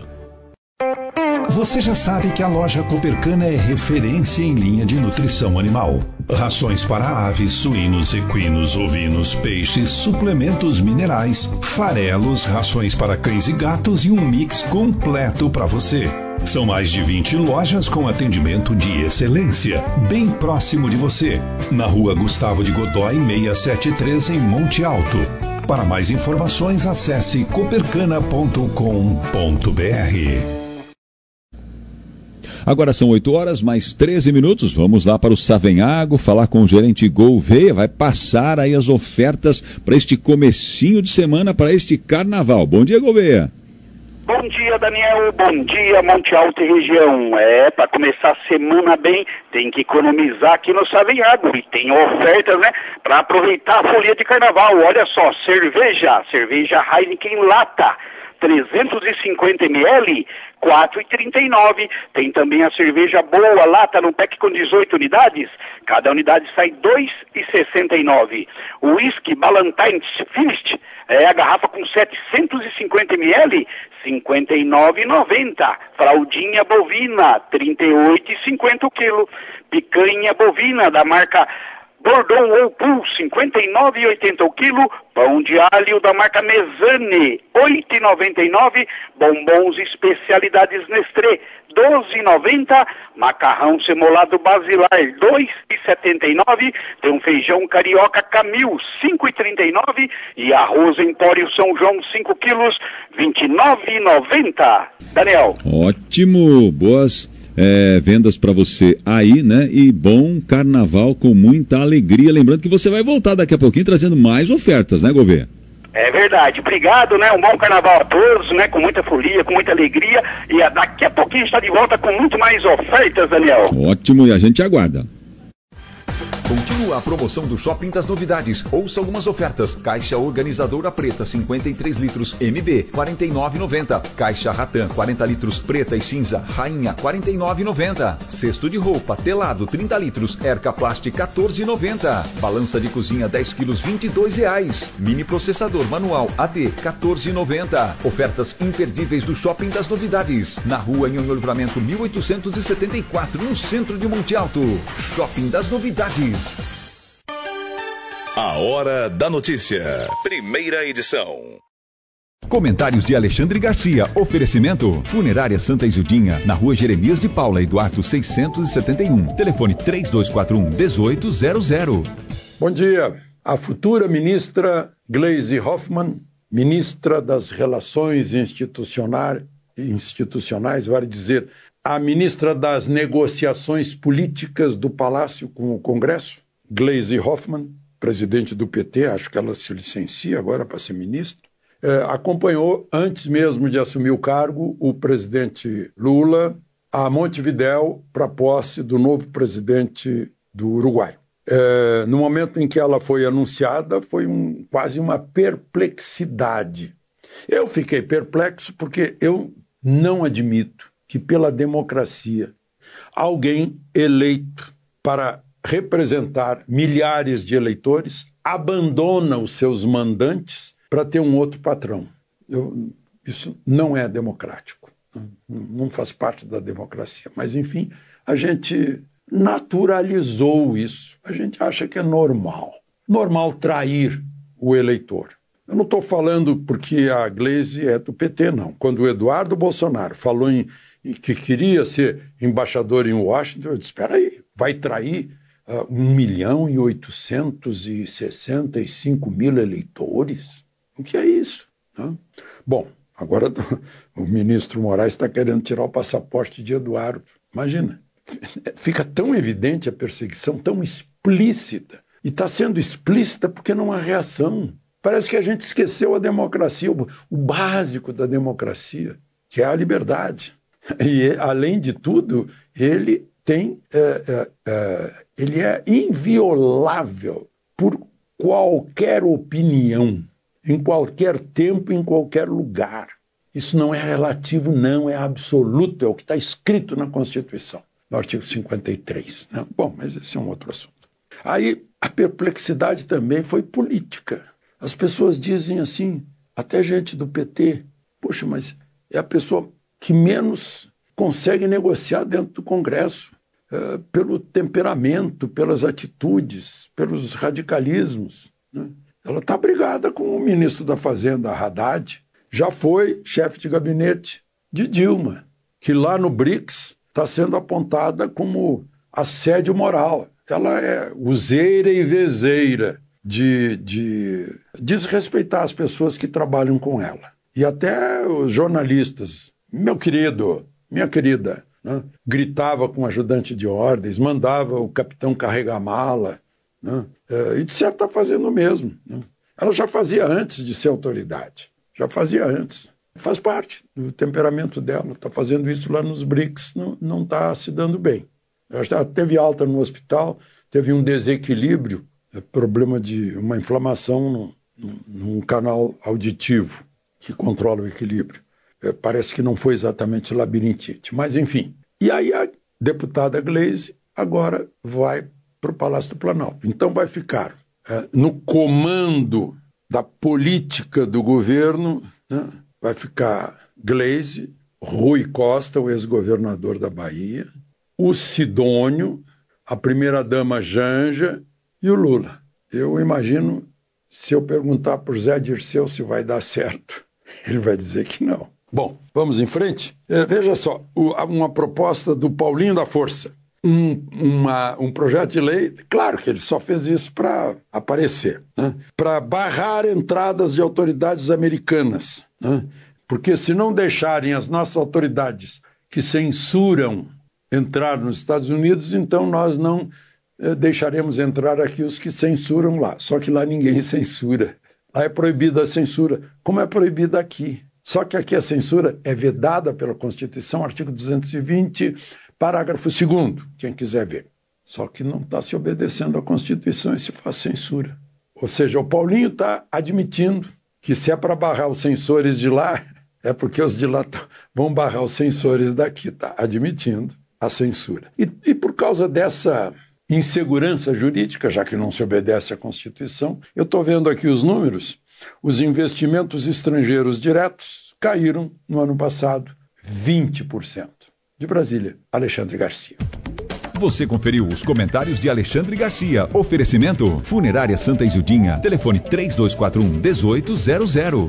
Você já sabe que a loja Coopercana é referência em linha de nutrição animal. Rações para aves, suínos, equinos, ovinos, peixes, suplementos minerais, farelos, rações para cães e gatos e um mix completo para você. São mais de 20 lojas com atendimento de excelência, bem próximo de você. Na Rua Gustavo de Godói, 673, em Monte Alto. Para mais informações, acesse coopercana.com.br. Agora são 8 horas, mais 13 minutos. Vamos lá para o Savenhago, falar com o gerente Gouveia. Vai passar aí as ofertas para este comecinho de semana, para este carnaval. Bom dia, Gouveia. Bom dia, Daniel. Bom dia, Monte Alto e região. Para começar a semana bem, tem que economizar aqui no Savenhago. E tem ofertas, né, para aproveitar a folia de carnaval. Olha só, cerveja Heineken lata, 350 ml, 4,39. Tem também a cerveja boa lata no pack com 18 unidades. Cada unidade sai 2,69. O whisky Ballantines Finish, a garrafa com 750 ml, 59,90. Fraldinha bovina, 38,50 o quilo. Picanha bovina da marca Bordon ou Pool, 59,80 o quilo. Pão de alho da marca Mesane, 8,99. Bombons especialidades Nestlé, 12,90. Macarrão semolado Basilar, 2,79. Tem um feijão carioca Camil, 5,39. E arroz Empório São João, 5 quilos, 29,90. Daniel. Ótimo, boas vendas para você aí, né? E bom carnaval com muita alegria. Lembrando que você vai voltar daqui a pouquinho trazendo mais ofertas, né, Gouveia? É verdade. Obrigado, né? Um bom carnaval a todos, né? Com muita folia, com muita alegria. E daqui a pouquinho está de volta com muito mais ofertas, Daniel. Ótimo, e a gente aguarda. Continua a promoção do Shopping das Novidades. Ouça algumas ofertas. Caixa organizadora preta 53 litros MB 49,90. Caixa Ratan 40 litros preta e cinza Rainha 49,90. Cesto de roupa telado 30 litros Ercaplast 14,90. Balança de cozinha 10 quilos R$22. Mini processador manual AD 14,90. Ofertas imperdíveis do Shopping das Novidades. Na rua Nhonhô Livramento 1874, no centro de Monte Alto. Shopping das Novidades. A Hora da Notícia. Primeira edição. Comentários de Alexandre Garcia. Oferecimento Funerária Santa Isildinha, na rua Jeremias de Paula e Duarte 671. Telefone 3241-1800. Bom dia. A futura ministra Gleisi Hoffmann, ministra das Relações Institucionais, vale dizer, a ministra das Negociações Políticas do Palácio com o Congresso, Gleisi Hoffmann, presidente do PT, acho que ela se licencia agora para ser ministra, acompanhou, antes mesmo de assumir o cargo, o presidente Lula a Montevidéu para a posse do novo presidente do Uruguai. No momento em que ela foi anunciada, foi quase uma perplexidade. Eu fiquei perplexo porque eu não admito que pela democracia alguém eleito para representar milhares de eleitores abandona os seus mandantes para ter um outro patrão. Isso não é democrático, não faz parte da democracia. Mas, enfim, a gente naturalizou isso. A gente acha que é normal. Normal trair o eleitor. Eu não estou falando porque a Gleisi é do PT, não. Quando o Eduardo Bolsonaro falou que queria ser embaixador em Washington, eu disse, espera aí, vai trair 1.865.000 eleitores? O que é isso? Bom, agora o ministro Moraes está querendo tirar o passaporte de Eduardo. Imagina, fica tão evidente a perseguição, tão explícita. E está sendo explícita porque não há reação. Parece que a gente esqueceu a democracia, o básico da democracia, que é a liberdade. E, além de tudo, ele é inviolável por qualquer opinião, em qualquer tempo, em qualquer lugar. Isso não é relativo, não, é absoluto, é o que está escrito na Constituição, no artigo 53. Né? Bom, mas esse é um outro assunto. Aí, a perplexidade também foi política. As pessoas dizem assim, até gente do PT, poxa, mas é a pessoa que menos consegue negociar dentro do Congresso, pelo temperamento, pelas atitudes, pelos radicalismos. Né? Ela está brigada com o ministro da Fazenda, Haddad, já foi chefe de gabinete de Dilma, que lá no BRICS está sendo apontada como assédio moral. Ela é useira e vezeira de desrespeitar as pessoas que trabalham com ela. E até os jornalistas, meu querido, minha querida, né? Gritava com o ajudante de ordens, mandava o capitão carregar a mala, né? E de certo está fazendo o mesmo. Né? Ela já fazia antes de ser autoridade, já fazia antes. Faz parte do temperamento dela, está fazendo isso lá nos BRICS, não está se dando bem. Ela já teve alta no hospital, teve um desequilíbrio, problema de uma inflamação num canal auditivo que controla o equilíbrio. Parece que não foi exatamente labirintite, mas enfim. E aí a deputada Gleisi agora vai para o Palácio do Planalto. Então vai ficar no comando da política do governo, né? Vai ficar Gleisi, Rui Costa, o ex-governador da Bahia, o Sidônio, a primeira-dama Janja e o Lula. Eu imagino, se eu perguntar para o Zé Dirceu se vai dar certo, ele vai dizer que não. Bom, vamos em frente? Veja só, uma proposta do Paulinho da Força, um projeto de lei, claro que ele só fez isso para aparecer, né? Para barrar entradas de autoridades americanas, né? Porque se não deixarem as nossas autoridades que censuram entrar nos Estados Unidos, então nós não deixaremos entrar aqui os que censuram lá. Só que lá ninguém censura. Lá é proibida a censura, como é proibida aqui. Só que aqui a censura é vedada pela Constituição, artigo 220, parágrafo 2º, quem quiser ver. Só que não está se obedecendo à Constituição e se faz censura. Ou seja, o Paulinho está admitindo que se é para barrar os censores de lá, é porque os de lá vão barrar os censores daqui. Está admitindo a censura. E por causa dessa insegurança jurídica, já que não se obedece à Constituição, eu estou vendo aqui os números, os investimentos estrangeiros diretos caíram no ano passado 20%. De Brasília, Alexandre Garcia. Você conferiu os comentários de Alexandre Garcia. Oferecimento: Funerária Santa Isildinha. Telefone 3241-1800.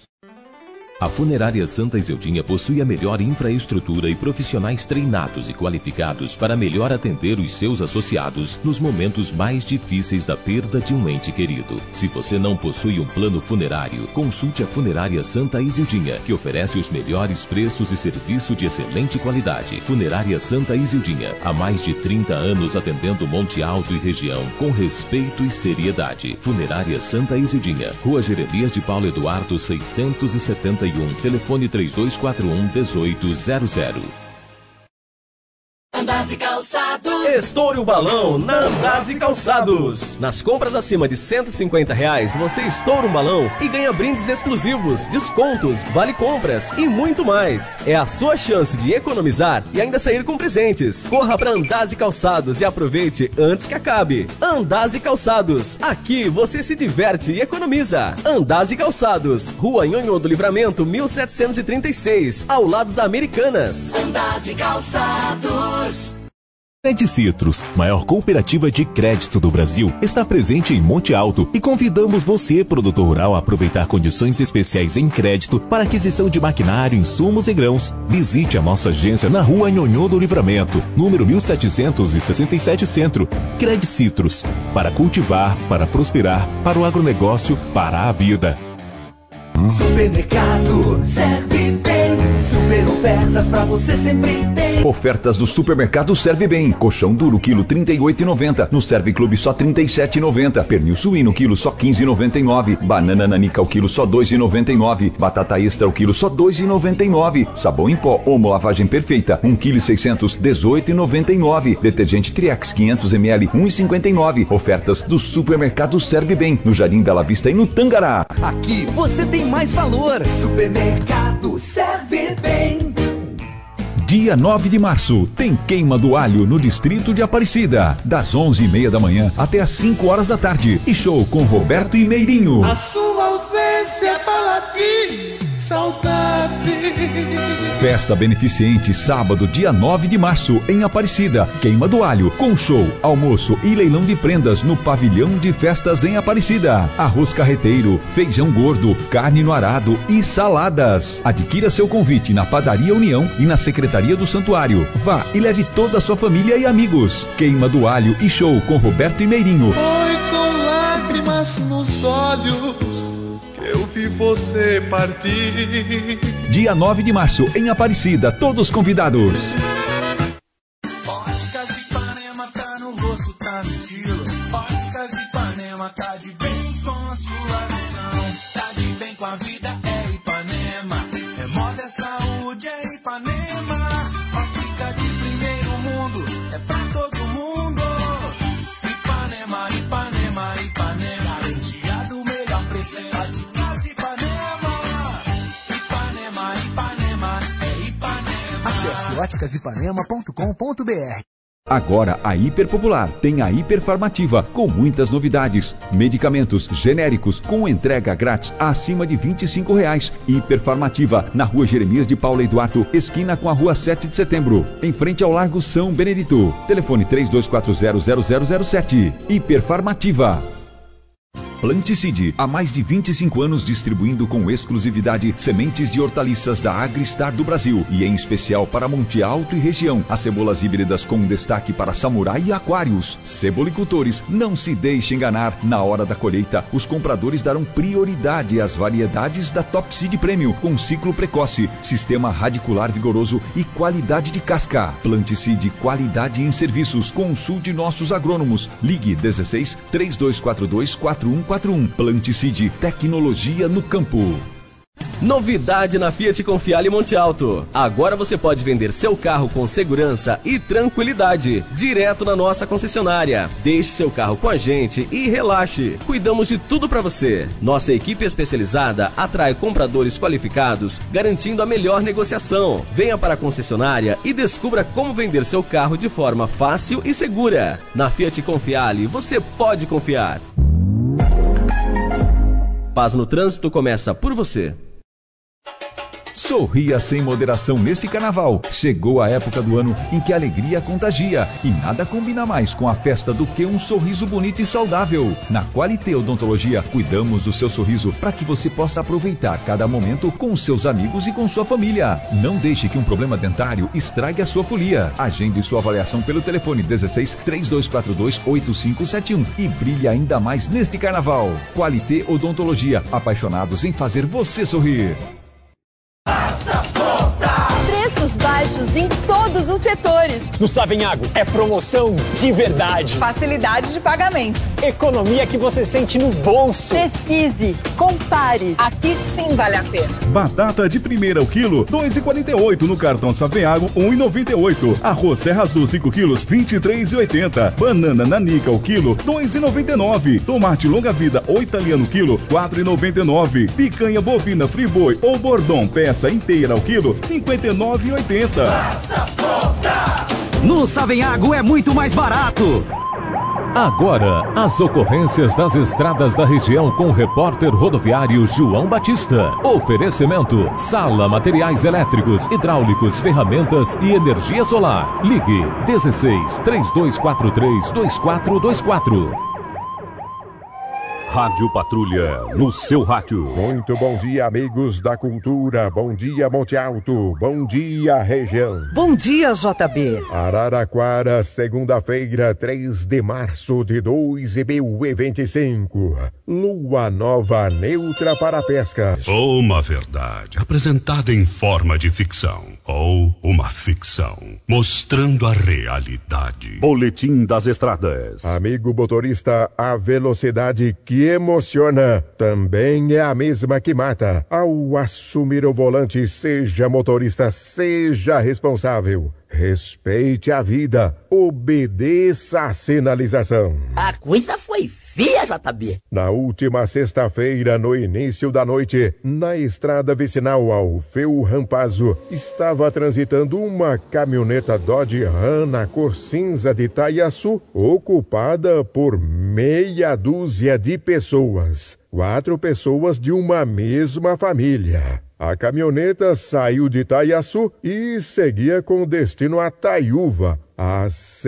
A Funerária Santa Isildinha possui a melhor infraestrutura e profissionais treinados e qualificados para melhor atender os seus associados nos momentos mais difíceis da perda de um ente querido. Se você não possui um plano funerário, consulte a Funerária Santa Isildinha, que oferece os melhores preços e serviço de excelente qualidade. Funerária Santa Isildinha, há mais de 30 anos atendendo Monte Alto e região com respeito e seriedade. Funerária Santa Isildinha, Rua Jeremias de Paulo Eduardo 671, telefone 3241-1800. Andares e Calçados. Estoure o balão na Andares e Calçados. Nas compras acima de R$150, você estoura um balão e ganha brindes exclusivos, descontos, vale compras e muito mais. É a sua chance de economizar e ainda sair com presentes. Corra para Andares e Calçados e aproveite antes que acabe. Andares e Calçados. Aqui você se diverte e economiza. Andares e Calçados. Rua Nhonhô do Livramento, 1736, ao lado da Americanas. Andares e Calçados. Credicitrus, maior cooperativa de crédito do Brasil, está presente em Monte Alto e convidamos você, produtor rural, a aproveitar condições especiais em crédito para aquisição de maquinário, insumos e grãos. Visite a nossa agência na Rua Nhonhô do Livramento, número 1767 Centro. Credicitrus, para cultivar, para prosperar, para o agronegócio, para a vida. Supermercado Serve Bem, super ofertas pra você sempre ter. Ofertas do Supermercado Serve Bem. Colchão duro, quilo 38,90. No Serve Clube, só 37,90. Pernil suíno, quilo só 15,99. Banana nanica, o quilo só 2,99. Batata extra, o quilo só 2,99. Sabão em pó, Omo lavagem perfeita, 1,6 kg, 18,99. Detergente Triex, 500 ml, 1,59. Ofertas do Supermercado Serve Bem, no Jardim Bela Vista e no Tangará. Aqui você tem mais valor. Supermercado Serve Bem. Dia 9 de março, tem queima do alho no distrito de Aparecida, das 11h30 da manhã até as 5 horas da tarde. E show com Roberto e Meirinho. A sua ausência para ti, saudade. Festa beneficente, sábado, dia 9 de março, em Aparecida. Queima do alho, com show, almoço e leilão de prendas no pavilhão de festas em Aparecida. Arroz carreteiro, feijão gordo, carne no arado e saladas. Adquira seu convite na Padaria União e na Secretaria do Santuário. Vá e leve toda a sua família e amigos. Queima do alho e show com Roberto e Meirinho. Foi com lágrimas nos olhos que eu vi você partir. Dia 9 de março, em Aparecida, todos convidados. Óticas Ipanema tá no rosto, tá no estilo. Óticas Ipanema tá de bem com a sua visão. Tá de bem com a vida, é Ipanema. É moda, é saúde, é Ipanema. Ótica de primeiro mundo, é pra todo mundo. Ipanema, Ipanema, Ipanema. Garantia do melhor preço, é Óticas Ipanema. Ipanema, Ipanema, é Ipanema. Acesse óticasipanema.com.br. Agora, a Hiperpopular tem a Hiperfarmativa, com muitas novidades. Medicamentos genéricos com entrega grátis acima de R$25. Hiperfarmativa, na Rua Jeremias de Paulo Eduardo, esquina com a Rua 7 de Setembro, em frente ao Largo São Benedito. Telefone 32400007. Hiperfarmativa. Planticide, há mais de 25 anos distribuindo com exclusividade sementes de hortaliças da Agristar do Brasil e em especial para Monte Alto e região. As cebolas híbridas com destaque para samurai e aquários. Cebolicultores, não se deixe enganar. Na hora da colheita, os compradores darão prioridade às variedades da Top Seed Premium com ciclo precoce, sistema radicular vigoroso e qualidade de casca. Planticide, qualidade em serviços. Consulte nossos agrônomos. Ligue 16 3242 4141. Planticide, tecnologia no campo. Novidade na Fiat Confiale Monte Alto. Agora você pode vender seu carro com segurança e tranquilidade, direto na nossa concessionária. Deixe seu carro com a gente e relaxe. Cuidamos de tudo para você. Nossa equipe especializada atrai compradores qualificados, garantindo a melhor negociação. Venha para a concessionária e descubra como vender seu carro de forma fácil e segura. Na Fiat Confiale, você pode confiar. Paz no trânsito começa por você. Sorria sem moderação neste carnaval. Chegou a época do ano em que a alegria contagia e nada combina mais com a festa do que um sorriso bonito e saudável. Na Qualité Odontologia, cuidamos do seu sorriso para que você possa aproveitar cada momento com os seus amigos e com sua família. Não deixe que um problema dentário estrague a sua folia. Agende sua avaliação pelo telefone 16 3242 8571 e brilhe ainda mais neste carnaval. Qualité Odontologia, apaixonados em fazer você sorrir. Essas contas! Preços baixos em todos os setores. No Savenhago é promoção de verdade. Facilidade de pagamento. Economia que você sente no bolso. Pesquise, compare. Aqui sim vale a pena. Batata de primeira o quilo, 2,48 no cartão Savenhago, 1,98. Arroz Serra Azul 5 quilos, 23,80. Banana nanica o quilo, 2,99. Tomate longa vida ou italiano quilo, 4,99. Picanha bovina friboi ou bordon peça inteira ao quilo, 59,80. Essas contas! No Savenhago é muito mais barato. Agora, as ocorrências das estradas da região com o repórter rodoviário João Batista. Oferecimento: Sala Materiais Elétricos, Hidráulicos, Ferramentas e Energia Solar. Ligue 16 3243 2424. Rádio Patrulha, no seu rádio. Muito bom dia, amigos da cultura. Bom dia, Monte Alto. Bom dia, região. Bom dia, JB. Araraquara, segunda-feira, 3 de março de 2025. Lua nova neutra para pescas. Uma verdade apresentada em forma de ficção. Ou uma ficção mostrando a realidade. Boletim das estradas. Amigo motorista, a velocidade que emociona também é a mesma que mata. Ao assumir o volante, seja motorista, seja responsável. Respeite a vida, obedeça a sinalização. A coisa foi feia, JB. Na última sexta-feira, no início da noite, na estrada vicinal ao Feu Rampazzo, estava transitando uma caminhoneta Dodge Ram na cor cinza de Itaiaçu, ocupada por meia dúzia de pessoas. 4 pessoas de uma mesma família. A caminhoneta saiu de Itaiaçu e seguia com destino a Taiúva, a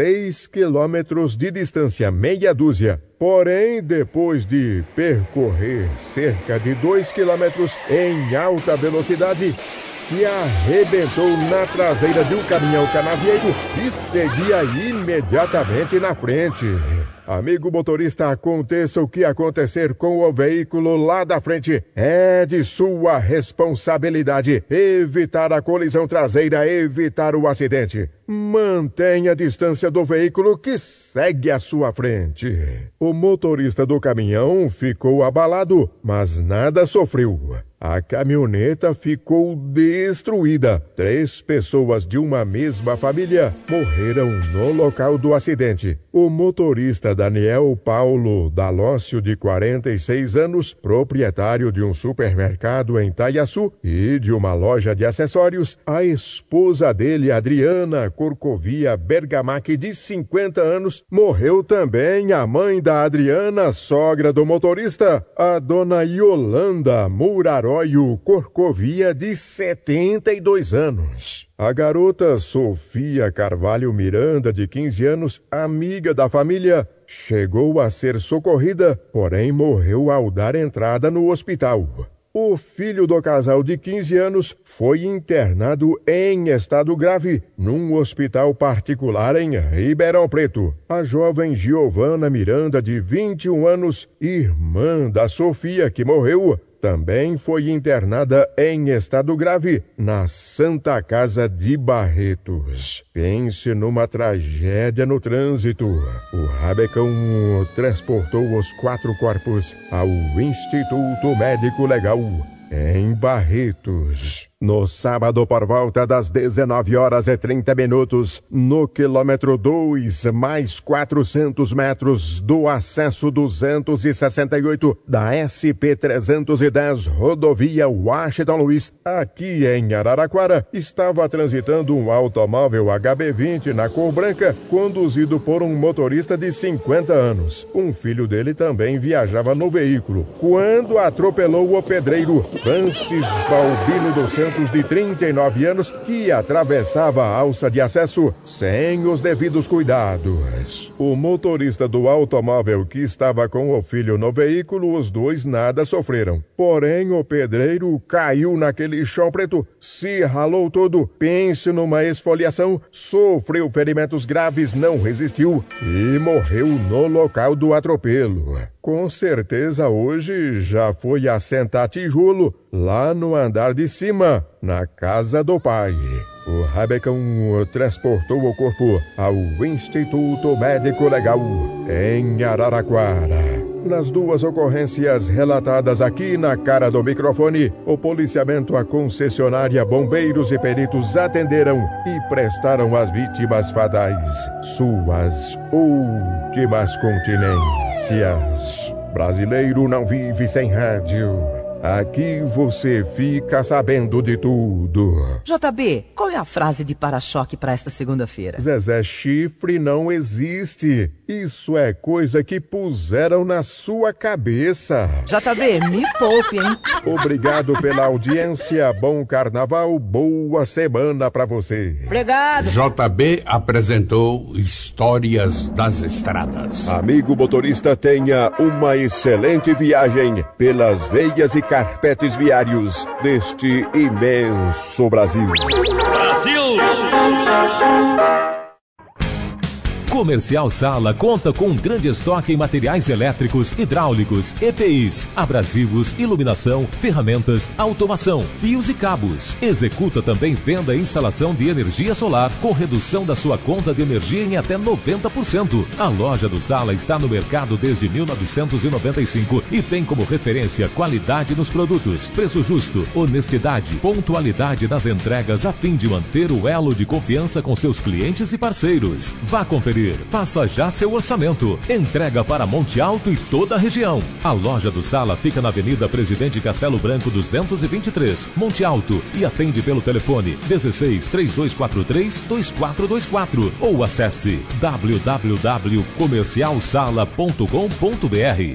6 quilômetros de distância, meia dúzia. Porém, depois de percorrer cerca de 2 quilômetros em alta velocidade, se arrebentou na traseira de um caminhão canavieiro e seguia imediatamente na frente. Amigo motorista, aconteça o que acontecer com o veículo lá da frente, é de sua responsabilidade evitar a colisão traseira, evitar o acidente. Mantenha a distância do veículo que segue à sua frente. O motorista do caminhão ficou abalado, mas nada sofreu. A caminhoneta ficou destruída. 3 pessoas de uma mesma família morreram no local do acidente. O motorista Daniel Paulo Dalócio, de 46 anos, proprietário de um supermercado em Itaiaçu e de uma loja de acessórios. A esposa dele, Adriana Corcovia Bergamac, de 50 anos, morreu também. A mãe da Adriana, sogra do motorista, a dona Yolanda Muraró Corcovia, de 72 anos. A garota Sofia Carvalho Miranda, de 15 anos, amiga da família, chegou a ser socorrida, porém morreu ao dar entrada no hospital. O filho do casal de 15 anos foi internado em estado grave num hospital particular em Ribeirão Preto. A jovem Giovana Miranda, de 21 anos, irmã da Sofia, que morreu, também foi internada em estado grave na Santa Casa de Barretos. Pense numa tragédia no trânsito. O Rabecão transportou os 4 corpos ao Instituto Médico Legal em Barretos. No sábado, por volta das 19h30, no quilômetro 2, mais 400 metros do acesso 268 da SP-310, rodovia Washington Luiz, aqui em Araraquara, estava transitando um automóvel HB20 na cor branca, conduzido por um motorista de 50 anos. Um filho dele também viajava no veículo, quando atropelou o pedreiro Francis Balbino dos Santos, de 39 anos, que atravessava a alça de acesso sem os devidos cuidados. O motorista do automóvel que estava com o filho no veículo, os dois nada sofreram. Porém, o pedreiro caiu naquele chão preto, se ralou todo, pense numa esfoliação, sofreu ferimentos graves, não resistiu e morreu no local do atropelo. Com certeza hoje já foi assentar tijolo lá no andar de cima, na casa do pai. O rabecão transportou o corpo ao Instituto Médico Legal em Araraquara. Nas duas ocorrências relatadas aqui na cara do microfone, o policiamento, a concessionária, bombeiros e peritos atenderam e prestaram às vítimas fatais suas últimas continências. Brasileiro não vive sem rádio. Aqui você fica sabendo de tudo. JB, qual é a frase de para-choque para esta segunda-feira? Zezé Chifre não existe. Isso é coisa que puseram na sua cabeça. JB, me poupe, hein? Obrigado pela audiência, bom carnaval, boa semana pra você. Obrigado. JB apresentou Histórias das Estradas. Amigo motorista, tenha uma excelente viagem pelas veias e carpetes viários deste imenso Brasil. Brasil! Comercial Sala conta com um grande estoque em materiais elétricos, hidráulicos, EPIs, abrasivos, iluminação, ferramentas, automação, fios e cabos. Executa também venda e instalação de energia solar com redução da sua conta de energia em até 90%. A loja do Sala está no mercado desde 1995 e tem como referência qualidade nos produtos, preço justo, honestidade, pontualidade nas entregas a fim de manter o elo de confiança com seus clientes e parceiros. Vá conferir. Faça já seu orçamento. Entrega para Monte Alto e toda a região. A loja do Sala fica na Avenida Presidente Castelo Branco 223, Monte Alto, e atende pelo telefone 16 3243 2424 ou acesse www.comercialsala.com.br.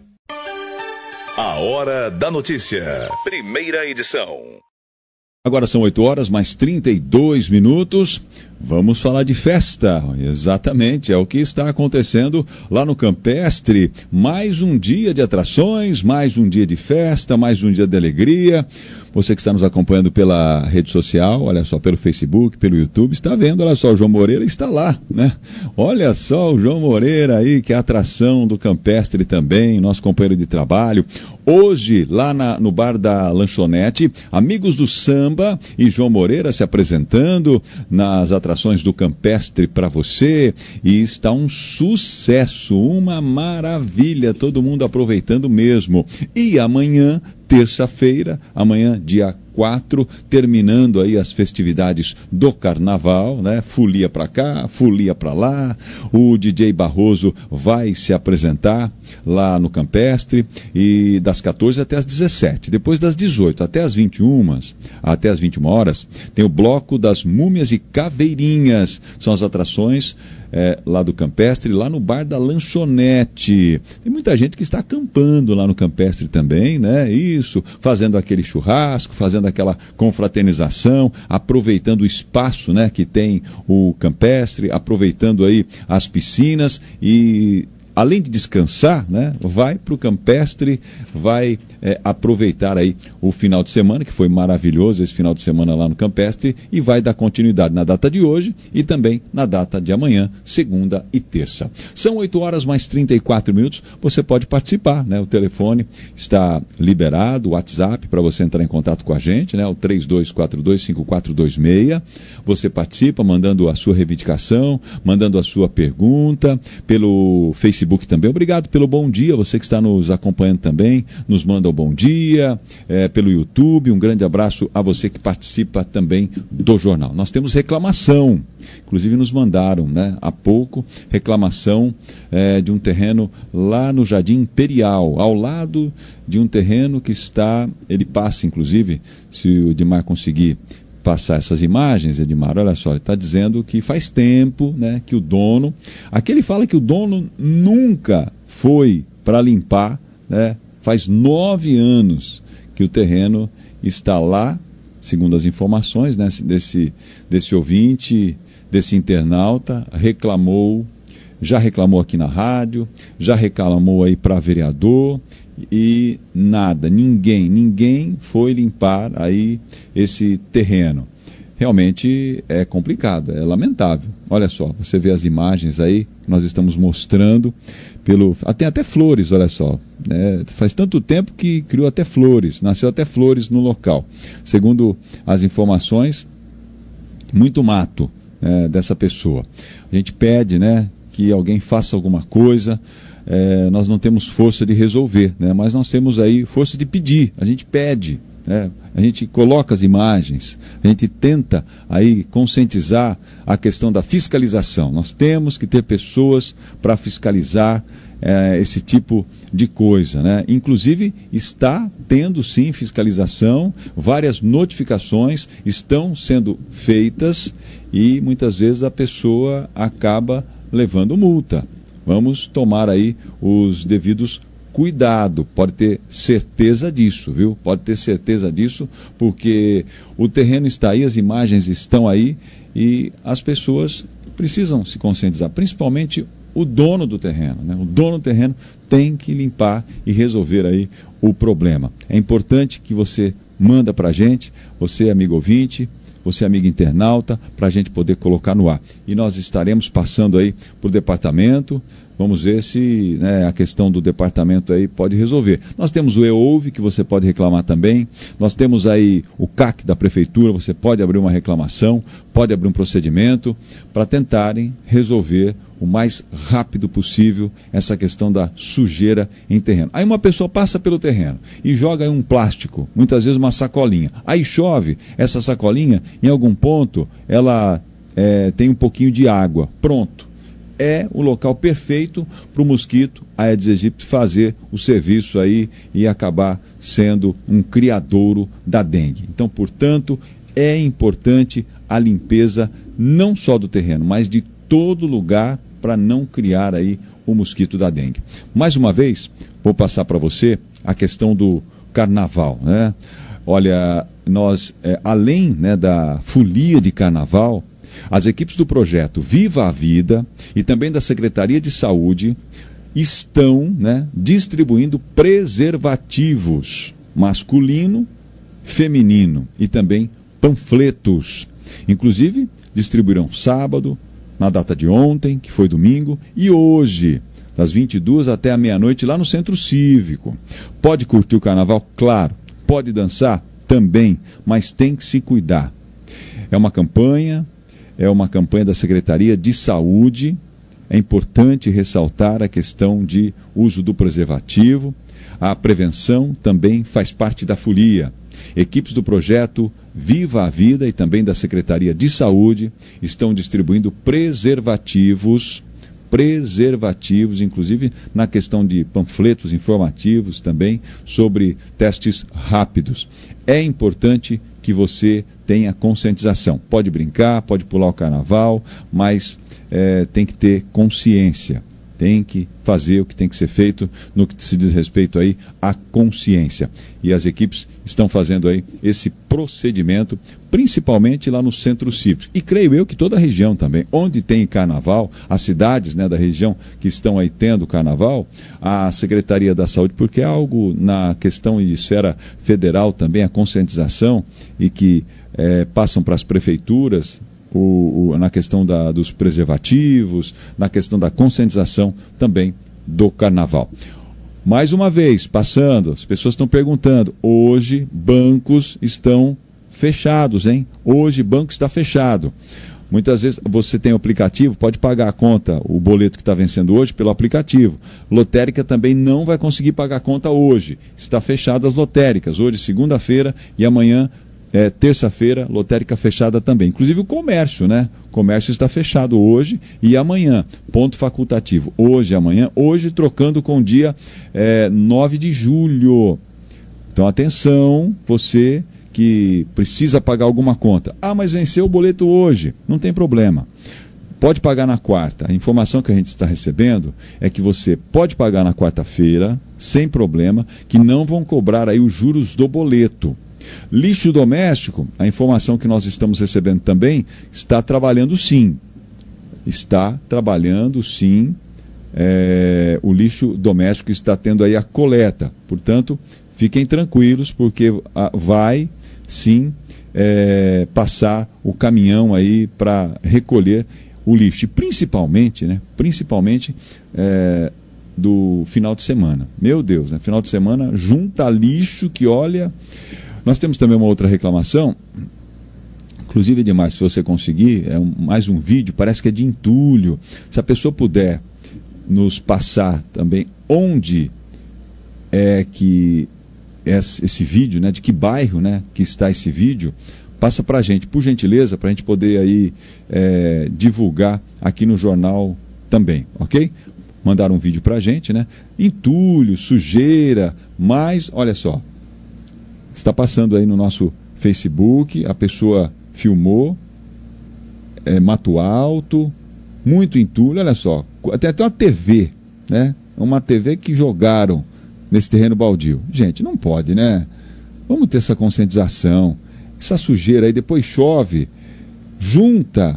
A Hora da Notícia. Primeira edição. Agora são 8 horas, mais 32 minutos. Vamos falar de festa. Exatamente, é o que está acontecendo lá no Campestre. Mais um dia de atrações, mais um dia de festa, mais um dia de alegria. Você que está nos acompanhando pela rede social, olha só, pelo Facebook, pelo YouTube, está vendo, olha só, o João Moreira está lá, né? Olha só o João Moreira aí, que é a atração do Campestre também, nosso companheiro de trabalho. Hoje, lá no bar da Lanchonete, Amigos do Samba e João Moreira se apresentando nas atrações do Campestre para você, e está um sucesso, uma maravilha, todo mundo aproveitando mesmo. E amanhã, terça-feira, amanhã, dia 4, terminando aí as festividades do Carnaval, né? Folia para cá, folia para lá. O DJ Barroso vai se apresentar lá no Campestre, e das 14 até as 17. Depois das 18 até as 21 horas, tem o Bloco das Múmias e Caveirinhas. São as atrações lá do Campestre, lá no bar da Lanchonete. Tem muita gente que está acampando lá no Campestre também, né? Isso, fazendo aquele churrasco, fazendo aquela confraternização, aproveitando o espaço, né, que tem o Campestre, aproveitando aí as piscinas e, além de descansar, né, vai para o Campestre, vai aproveitar aí o final de semana, que foi maravilhoso esse final de semana lá no Campestre, e vai dar continuidade na data de hoje e também na data de amanhã, segunda e terça. São 8 horas mais 34 minutos, você pode participar, né? O telefone está liberado, o WhatsApp para você entrar em contato com a gente, né? O 3242-5426. Você participa mandando a sua reivindicação, mandando a sua pergunta pelo Facebook, Facebook também. Obrigado pelo bom dia, você que está nos acompanhando também, nos manda o bom dia, pelo YouTube. Um grande abraço a você que participa também do jornal. Nós temos reclamação, inclusive nos mandaram, né, há pouco, reclamação de um terreno lá no Jardim Imperial, ao lado de um terreno que está, ele passa inclusive, se o Edmar conseguir passar essas imagens, Edmar, olha só, ele está dizendo que faz tempo, né, que o dono, aqui ele fala que o dono nunca foi para limpar, né, faz 9 anos que o terreno está lá, segundo as informações, né, desse ouvinte, desse internauta, já reclamou aqui na rádio, já reclamou aí para vereador, e nada, ninguém foi limpar aí esse terreno. Realmente é complicado, é lamentável. Olha só, você vê as imagens aí que nós estamos mostrando, tem até flores, olha só, né? Faz tanto tempo que criou até flores, nasceu até flores no local. Segundo as informações, muito mato, né, dessa pessoa. A gente pede, né, que alguém faça alguma coisa. Nós não temos força de resolver, né? Mas nós temos aí força de pedir, a gente pede, né? A gente coloca as imagens, a gente tenta aí conscientizar a questão da fiscalização. Nós temos que ter pessoas para fiscalizar esse tipo de coisa, né? Inclusive está tendo sim fiscalização, várias notificações estão sendo feitas e muitas vezes a pessoa acaba levando multa. Vamos tomar aí os devidos cuidados, pode ter certeza disso, viu? Pode ter certeza disso, porque o terreno está aí, as imagens estão aí e as pessoas precisam se conscientizar, principalmente o dono do terreno, né? O dono do terreno tem que limpar e resolver aí o problema. É importante que você manda para a gente, você amigo ouvinte, você amigo internauta, para a gente poder colocar no ar. E nós estaremos passando aí para o departamento, vamos ver se, né, a questão do departamento aí pode resolver. Nós temos o EOUVE, que você pode reclamar também, nós temos aí o CAC da prefeitura, você pode abrir uma reclamação, pode abrir um procedimento para tentarem resolver o mais rápido possível essa questão da sujeira em terreno. Aí uma pessoa passa pelo terreno e joga aí um plástico, muitas vezes uma sacolinha. Aí chove, essa sacolinha, em algum ponto, ela tem um pouquinho de água. Pronto. É o local perfeito para o mosquito Aedes aegypti fazer o serviço aí e acabar sendo um criadouro da dengue. Então, portanto, é importante a limpeza não só do terreno, mas de todo lugar para não criar aí o mosquito da dengue. Mais uma vez, vou passar para você a questão do carnaval, né? Olha, nós, além, né, da folia de carnaval, as equipes do projeto Viva a Vida e também da Secretaria de Saúde estão, né, distribuindo preservativos masculino, feminino e também panfletos. Inclusive, distribuirão sábado, na data de ontem, que foi domingo, e hoje, das 22 até a meia-noite, lá no Centro Cívico. Pode curtir o carnaval? Claro. Pode dançar? Também, mas tem que se cuidar. É uma campanha da Secretaria de Saúde. É importante ressaltar a questão de uso do preservativo. A prevenção também faz parte da folia. Equipes do projeto Viva a Vida e também da Secretaria de Saúde estão distribuindo preservativos, inclusive na questão de panfletos informativos também sobre testes rápidos. É importante que você tenha conscientização. Pode brincar, pode pular o carnaval, mas tem que ter consciência. Tem que fazer o que tem que ser feito no que se diz respeito aí à consciência. E as equipes estão fazendo aí esse procedimento, principalmente lá no Centro Cívico. E creio eu que toda a região também, onde tem carnaval, as cidades, né, da região que estão aí tendo carnaval, a Secretaria da Saúde, porque é algo na questão de esfera federal também, a conscientização, e que passam para as prefeituras, na questão dos preservativos, na questão da conscientização também do carnaval. Mais uma vez, passando, as pessoas estão perguntando, hoje bancos estão fechados, hein? Hoje banco está fechado. Muitas vezes você tem o aplicativo, pode pagar a conta, o boleto que está vencendo hoje pelo aplicativo. Lotérica também não vai conseguir pagar a conta hoje. Está fechada as lotéricas, hoje segunda-feira e amanhã terça-feira, lotérica fechada também. Inclusive o comércio, né? O comércio está fechado hoje e amanhã. Ponto facultativo. Hoje e amanhã. Hoje trocando com o dia 9 de julho. Então atenção, você que precisa pagar alguma conta. Ah, mas venceu o boleto hoje. Não tem problema. Pode pagar na quarta. A informação que a gente está recebendo é que você pode pagar na quarta-feira, sem problema, que não vão cobrar aí os juros do boleto. Lixo doméstico, a informação que nós estamos recebendo também, está trabalhando sim. Está trabalhando sim. O lixo doméstico está tendo aí a coleta. Portanto, fiquem tranquilos, porque vai sim passar o caminhão aí para recolher o lixo. E principalmente do final de semana. Meu Deus, né? Final de semana junta lixo que olha... Nós temos também uma outra reclamação, inclusive é demais, se você conseguir, mais um vídeo, parece que é de entulho. Se a pessoa puder nos passar também onde é que esse vídeo, né, de que bairro, né, que está esse vídeo, passa para a gente, por gentileza, para a gente poder aí divulgar aqui no jornal também, ok? Mandaram um vídeo para a gente, né? Entulho, sujeira, mas, olha só, está passando aí no nosso Facebook, a pessoa filmou, Mato Alto, muito entulho, olha só, até uma TV, né? Uma TV que jogaram nesse terreno baldio. Gente, não pode, né? Vamos ter essa conscientização. Essa sujeira aí, depois chove, junta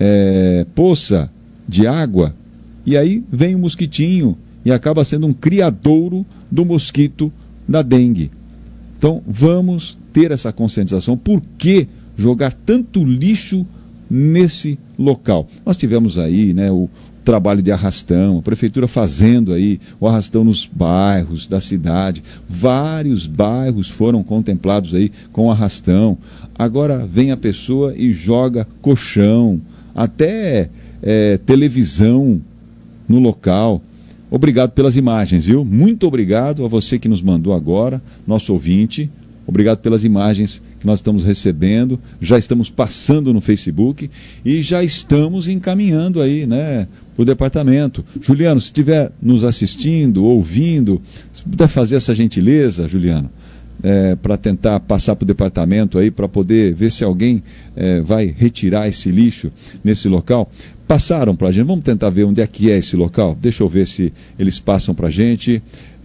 poça de água, e aí vem o mosquitinho e acaba sendo um criadouro do mosquito da dengue. Então, vamos ter essa conscientização. Por que jogar tanto lixo nesse local? Nós tivemos aí, né, o trabalho de arrastão, a prefeitura fazendo aí o arrastão nos bairros da cidade. Vários bairros foram contemplados aí com arrastão. Agora vem a pessoa e joga colchão, até televisão no local. Obrigado pelas imagens, viu? Muito obrigado a você que nos mandou agora, nosso ouvinte. Obrigado pelas imagens que nós estamos recebendo. Já estamos passando no Facebook e já estamos encaminhando aí, né, para o departamento. Juliano, se estiver nos assistindo, ouvindo, se puder fazer essa gentileza, Juliano, para tentar passar para o departamento aí, para poder ver se alguém vai retirar esse lixo nesse local. Passaram para a gente, vamos tentar ver onde é que é esse local. Deixa eu ver se eles passam para a gente.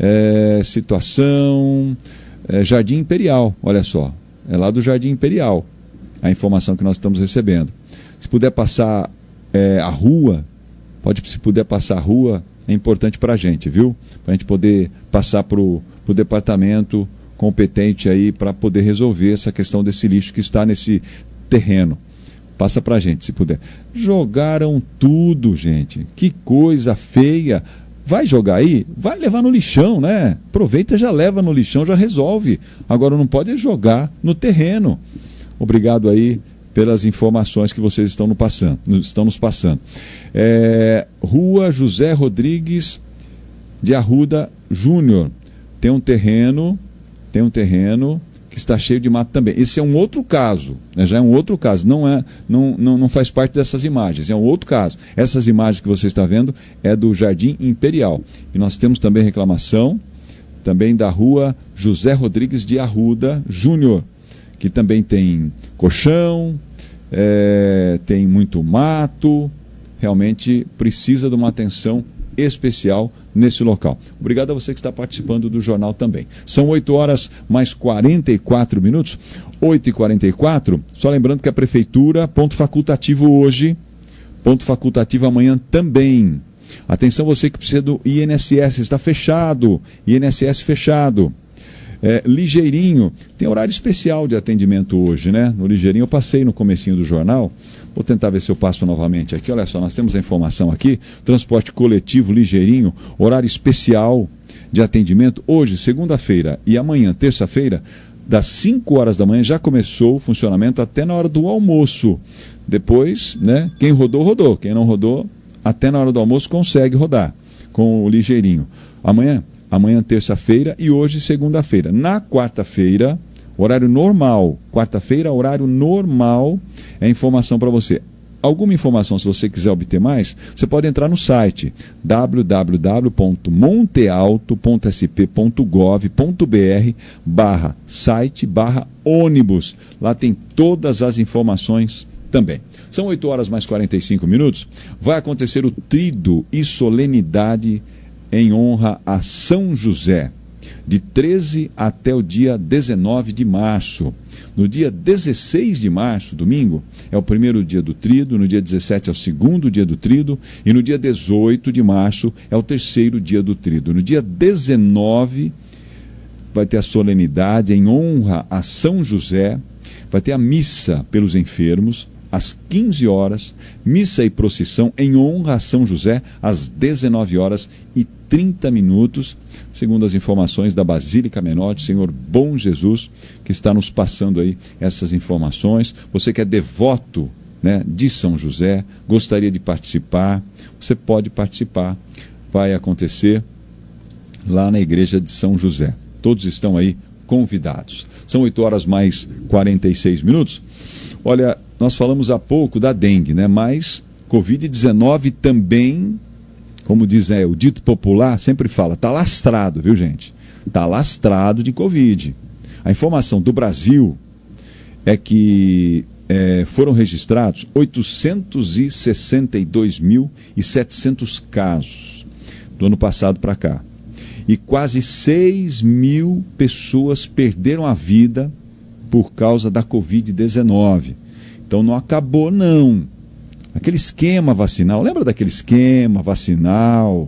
Situação, Jardim Imperial, olha só, é lá do Jardim Imperial a informação que nós estamos recebendo. Se puder passar a rua, se puder passar a rua, é importante para a gente, viu? Para a gente poder passar para o departamento competente aí para poder resolver essa questão desse lixo que está nesse terreno. Passa pra gente, se puder. Jogaram tudo, gente. Que coisa feia. Vai jogar aí? Vai levar no lixão, né? Aproveita, já leva no lixão, já resolve. Agora não pode jogar no terreno. Obrigado aí pelas informações que vocês estão nos passando. Rua José Rodrigues de Arruda Júnior. Tem um terreno que está cheio de mato também. Esse é um outro caso, né? Já é um outro caso, não faz parte dessas imagens, é um outro caso. Essas imagens que você está vendo é do Jardim Imperial. E nós temos também reclamação, também da rua José Rodrigues de Arruda Júnior, que também tem colchão, tem muito mato, realmente precisa de uma atenção especial nesse local. Obrigado a você que está participando do jornal também. São 8 horas mais 44 minutos, 8h44. Só lembrando que a prefeitura, ponto facultativo hoje, ponto facultativo amanhã também. Atenção você que precisa do INSS, está fechado, INSS fechado. Ligeirinho, tem horário especial de atendimento hoje, né? No Ligeirinho eu passei no comecinho do jornal, vou tentar ver se eu passo novamente aqui. Olha só, nós temos a informação aqui, transporte coletivo Ligeirinho, horário especial de atendimento hoje, segunda-feira, e amanhã, terça-feira, das 5 horas da manhã já começou o funcionamento até na hora do almoço. Depois, né, quem rodou, rodou. Quem não rodou, até na hora do almoço consegue rodar com o ligeirinho. Amanhã terça-feira e hoje segunda-feira. Na quarta-feira, horário normal. Quarta-feira, horário normal, é informação para você. Alguma informação, se você quiser obter mais, você pode entrar no site www.montealto.sp.gov.br/site/ônibus. Lá tem todas as informações também. São 8 horas mais 45 minutos. Vai acontecer o Tríduo e Solenidade em honra a São José, de 13 até o dia 19 de março. No dia 16 de março, domingo, é o primeiro dia do Tríduo, no dia 17 é o segundo dia do Tríduo, e no dia 18 de março é o terceiro dia do Tríduo. No dia 19 vai ter a solenidade em honra a São José, vai ter a missa pelos enfermos, às 15 horas, missa e procissão em honra a São José, às 19 horas e 30 minutos, segundo as informações da Basílica Menor do Senhor Bom Jesus, que está nos passando aí essas informações. Você que é devoto, né, de São José, gostaria de participar, você pode participar. Vai acontecer lá na igreja de São José. Todos estão aí convidados. São 8 horas mais 46 minutos. Olha, nós falamos há pouco da dengue, né? Mas Covid-19 também, como diz o dito popular, sempre fala, está lastrado, viu, gente? Está lastrado de Covid. A informação do Brasil é que foram registrados 862.700 casos do ano passado para cá. E quase 6.000 pessoas perderam a vida por causa da Covid-19. Então não acabou, não. Aquele esquema vacinal, lembra daquele esquema vacinal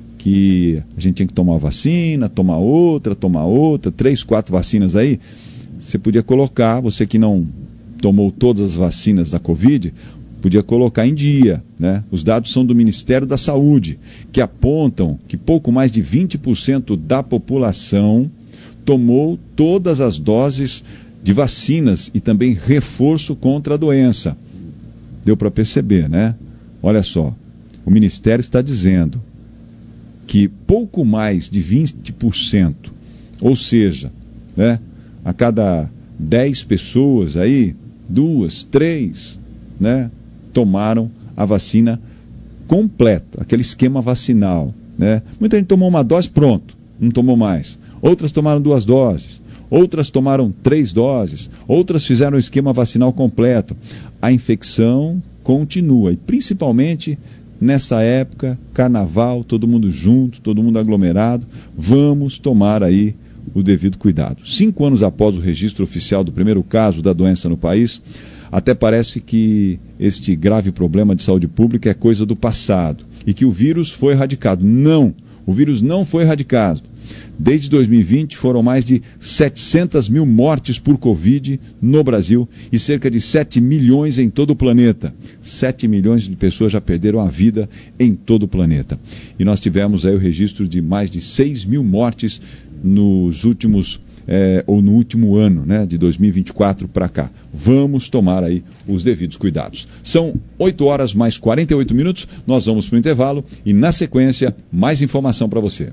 que a gente tinha que tomar uma vacina, tomar outra, 3, 4 vacinas aí? Você podia colocar, você que não tomou todas as vacinas da Covid, podia colocar em dia, né? Os dados são do Ministério da Saúde, que apontam que pouco mais de 20% da população tomou todas as doses de vacinas e também reforço contra a doença. Deu para perceber, né? Olha só, o Ministério está dizendo que pouco mais de 20%, ou seja, né, a cada 10 pessoas aí, 2, 3, né, tomaram a vacina completa, aquele esquema vacinal, né? Muita gente tomou uma dose, pronto, não tomou mais. Outras tomaram 2 doses. Outras tomaram 3 doses, outras fizeram o esquema vacinal completo. A infecção continua, e principalmente nessa época, carnaval, todo mundo junto, todo mundo aglomerado, vamos tomar aí o devido cuidado. 5 anos após o registro oficial do primeiro caso da doença no país, até parece que este grave problema de saúde pública é coisa do passado e que o vírus foi erradicado. Não, o vírus não foi erradicado. Desde 2020 foram mais de 700 mil mortes por Covid no Brasil e cerca de 7 milhões em todo o planeta. 7 milhões de pessoas já perderam a vida em todo o planeta. E nós tivemos aí o registro de mais de 6 mil mortes nos últimos, no último ano, né, de 2024 para cá. Vamos tomar aí os devidos cuidados. São 8 horas mais 48 minutos, nós vamos para o intervalo e na sequência mais informação para você.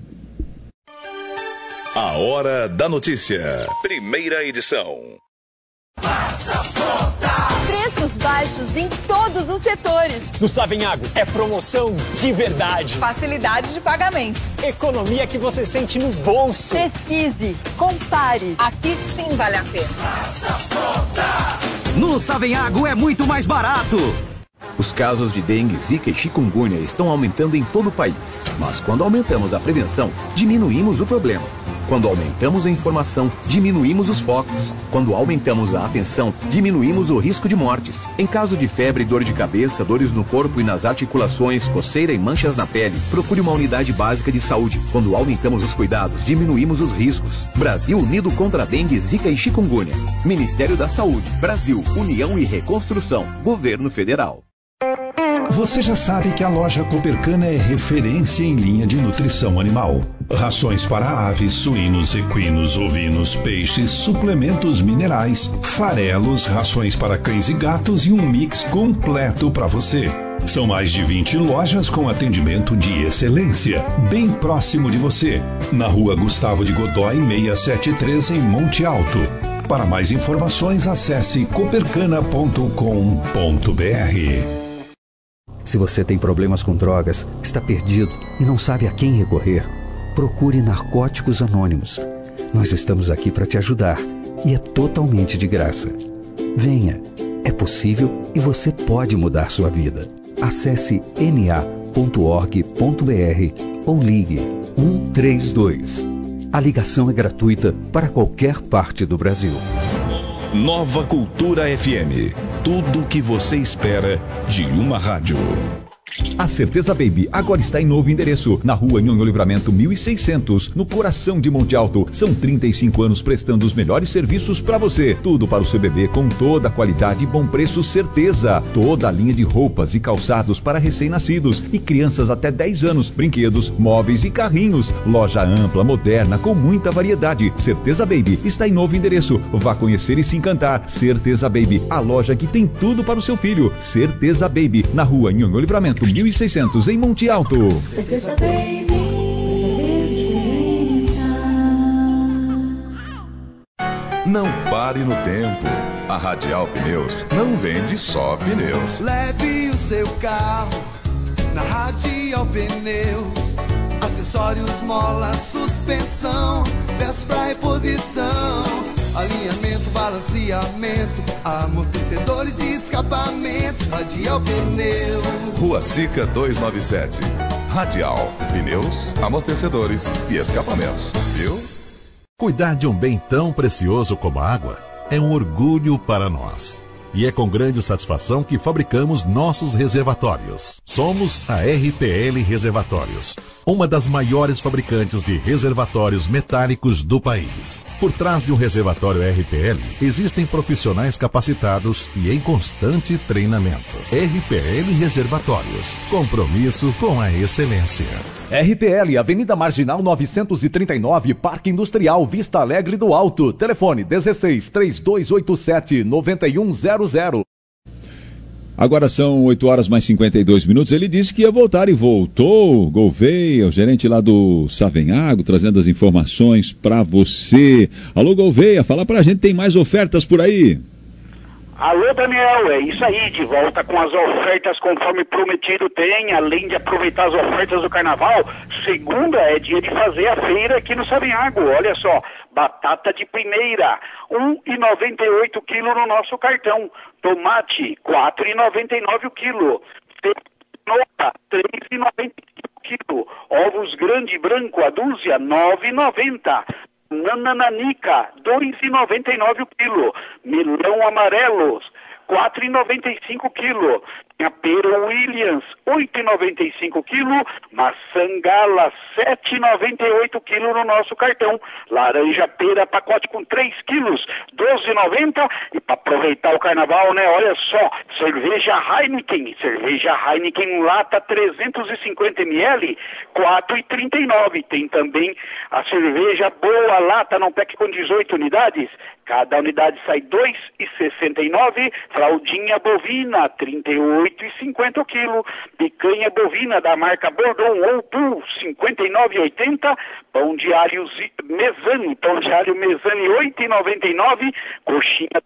A Hora da Notícia. Primeira edição. Preços baixos em todos os setores. No Savenhago é promoção de verdade. Facilidade de pagamento. Economia que você sente no bolso. Pesquise, compare. Aqui sim vale a pena. No Savenhago é muito mais barato. Os casos de dengue, zika e chikungunya estão aumentando em todo o país. Mas quando aumentamos a prevenção, diminuímos o problema. Quando aumentamos a informação, diminuímos os focos. Quando aumentamos a atenção, diminuímos o risco de mortes. Em caso de febre, dor de cabeça, dores no corpo e nas articulações, coceira e manchas na pele, procure uma unidade básica de saúde. Quando aumentamos os cuidados, diminuímos os riscos. Brasil unido contra a dengue, zika e chikungunya. Ministério da Saúde, Brasil, União e Reconstrução, Governo Federal. Você já sabe que a loja Copercana é referência em linha de nutrição animal. Rações para aves, suínos, equinos, ovinos, peixes, suplementos minerais, farelos, rações para cães e gatos e um mix completo para você. São mais de 20 lojas com atendimento de excelência, bem próximo de você, na Rua Gustavo de Godói 673 em Monte Alto. Para mais informações, acesse copercana.com.br. Se você tem problemas com drogas, está perdido e não sabe a quem recorrer, procure Narcóticos Anônimos. Nós estamos aqui para te ajudar e é totalmente de graça. Venha, é possível e você pode mudar sua vida. Acesse na.org.br ou ligue 132. A ligação é gratuita para qualquer parte do Brasil. Nova Cultura FM. Tudo o que você espera de uma rádio. A Certeza Baby agora está em novo endereço, na Rua Nhonho Livramento 1600, no coração de Monte Alto. São 35 anos prestando os melhores serviços para você. Tudo para o seu bebê com toda a qualidade e bom preço, certeza. Toda a linha de roupas e calçados para recém-nascidos e crianças até 10 anos, brinquedos, móveis e carrinhos. Loja ampla, moderna, com muita variedade. Certeza Baby está em novo endereço. Vá conhecer e se encantar. Certeza Baby, a loja que tem tudo para o seu filho. Certeza Baby, na Rua Nhonho Livramento 1600 em Monte Alto. Certeza Baby, Não pare no tempo. A Radial Pneus não vende só pneus. Leve o seu carro na Radial Pneus. Acessórios, mola, suspensão, peças pra reposição, alinhamento, balanceamento, amortecedores e escapamentos. Radial Pneus. Rua Sica 297. Radial Pneus, amortecedores e escapamentos. Viu? Cuidar de um bem tão precioso como a água é um orgulho para nós. E é com grande satisfação que fabricamos nossos reservatórios. Somos a RPL Reservatórios, uma das maiores fabricantes de reservatórios metálicos do país. Por trás de um reservatório RPL, existem profissionais capacitados e em constante treinamento. RPL Reservatórios, compromisso com a excelência. RPL, Avenida Marginal 939, Parque Industrial, Vista Alegre do Alto. Telefone 16 3287 9100. Agora são 8 horas mais 52 minutos. Ele disse que ia voltar e voltou. Gouveia, o gerente lá do Savenhago, trazendo as informações para você. Alô, Gouveia, fala pra gente, tem mais ofertas por aí? Alô, Daniel, é isso aí, de volta com as ofertas conforme prometido tem, além de aproveitar as ofertas do carnaval, segunda é dia de fazer a feira aqui no Savenhago. Olha só, batata de primeira, R$ 1,98 o quilo no nosso cartão, tomate, R$ 4,99 o quilo, cenoura, R$ 3,95 o quilo, ovos grande branco, a dúzia, R$ 9,90. Nanananica, R$ 2,99 o quilo. Melão amarelo, R$ 4,95 o quilo. Pera Williams, R$ 8,95 o quilo. Maçã Gala, R$ 7,98 o quilo no nosso cartão. Laranja pera, pacote com 3 quilos, R$ 12,90. E para aproveitar o carnaval, né, olha só, cerveja Heineken lata 350 ml, R$ 4,39. Tem também a cerveja Boa lata, não pack com 18 unidades. Cada unidade sai R$ 2,69. Fraldinha bovina, R$ 38,50 o quilo. Picanha bovina da marca Bordon ou Pool, R$ 59,80. Pão de alho Mesani, R$ 8,99. Coxinha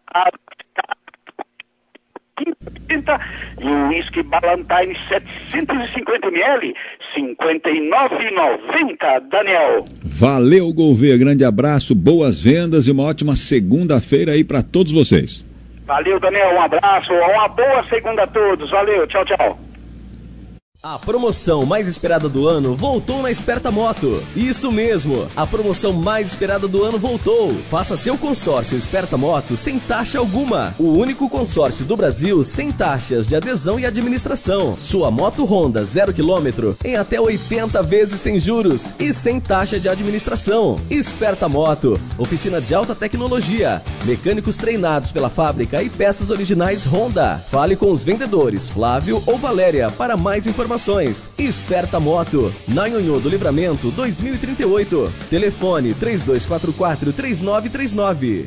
e o uísque Ballantine 750 ml, R$ 59,90, Daniel. Valeu, Gouveia, grande abraço, boas vendas e uma ótima segunda-feira aí para todos vocês. Valeu, Daniel, um abraço, uma boa segunda a todos, valeu, tchau, tchau. A promoção mais esperada do ano voltou na Esperta Moto. Isso mesmo, a promoção mais esperada do ano voltou. Faça seu consórcio Esperta Moto sem taxa alguma. O único consórcio do Brasil sem taxas de adesão e administração. Sua moto Honda 0 km em até 80 vezes sem juros e sem taxa de administração. Esperta Moto, oficina de alta tecnologia, mecânicos treinados pela fábrica e peças originais Honda. Fale com os vendedores Flávio ou Valéria para mais informações. Esperta Moto, na Nhonhô do Livramento 2038. Telefone 3244-3939.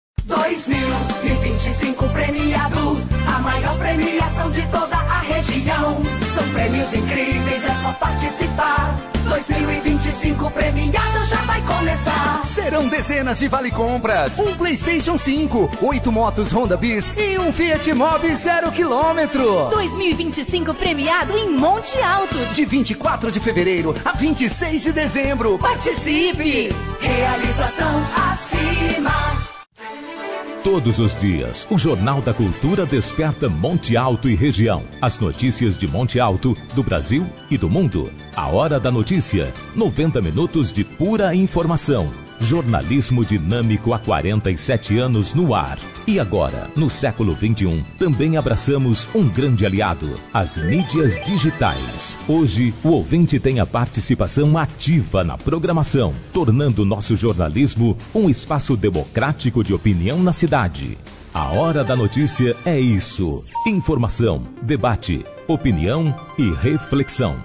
2025 premiado, a maior premiação de toda a região. São prêmios incríveis, é só participar. 2025 premiado já vai começar. Serão dezenas de vale-compras, um PlayStation 5, 8 motos Honda Bis e um Fiat Mobi 0 km. 2025 premiado em Monte Alto. De 24 de fevereiro a 26 de dezembro. Participe! Realização acima. Todos os dias, o Jornal da Cultura desperta Monte Alto e região. As notícias de Monte Alto, do Brasil e do mundo. A Hora da Notícia. 90 minutos de pura informação. Jornalismo dinâmico há 47 anos no ar. E agora, no século XXI, também abraçamos um grande aliado, as mídias digitais. Hoje, o ouvinte tem a participação ativa na programação, tornando nosso jornalismo um espaço democrático de opinião na cidade. A Hora da Notícia é isso: informação, debate, opinião e reflexão.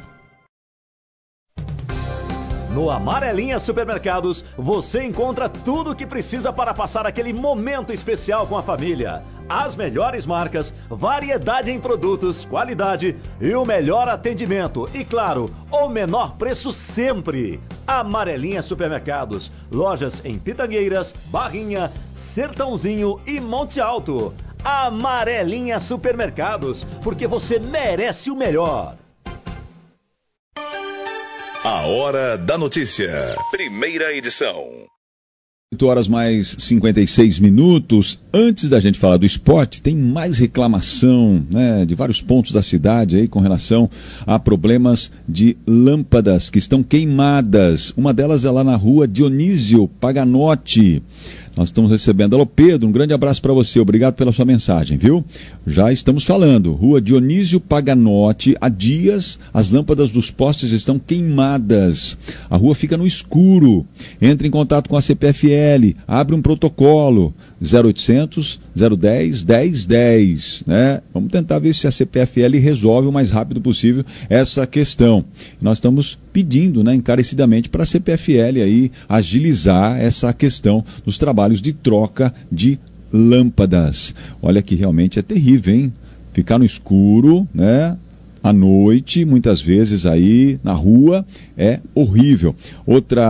No Amarelinha Supermercados, você encontra tudo o que precisa para passar aquele momento especial com a família. As melhores marcas, variedade em produtos, qualidade e o melhor atendimento. E claro, o menor preço sempre. Amarelinha Supermercados, lojas em Pitangueiras, Barrinha, Sertãozinho e Monte Alto. Amarelinha Supermercados, porque você merece o melhor. A Hora da Notícia, primeira edição. 8 horas mais 56 minutos. Antes da gente falar do esporte, tem mais reclamação, né, de vários pontos da cidade aí com relação a problemas de lâmpadas que estão queimadas. Uma delas é lá na rua Dionísio Paganotti. Nós estamos recebendo. Alô, Pedro, um grande abraço para você. Obrigado pela sua mensagem, viu? Já estamos falando. Rua Dionísio Paganotti. Há dias, as lâmpadas dos postes estão queimadas. A rua fica no escuro. Entre em contato com a CPFL. Abre um protocolo. 0800 010 1010, né? Vamos tentar ver se a CPFL resolve o mais rápido possível essa questão. Nós estamos pedindo, né, encarecidamente para a CPFL aí agilizar essa questão dos trabalhos de troca de lâmpadas. Olha que realmente é terrível, hein? Ficar no escuro, né? À noite, muitas vezes aí na rua, é horrível. Outro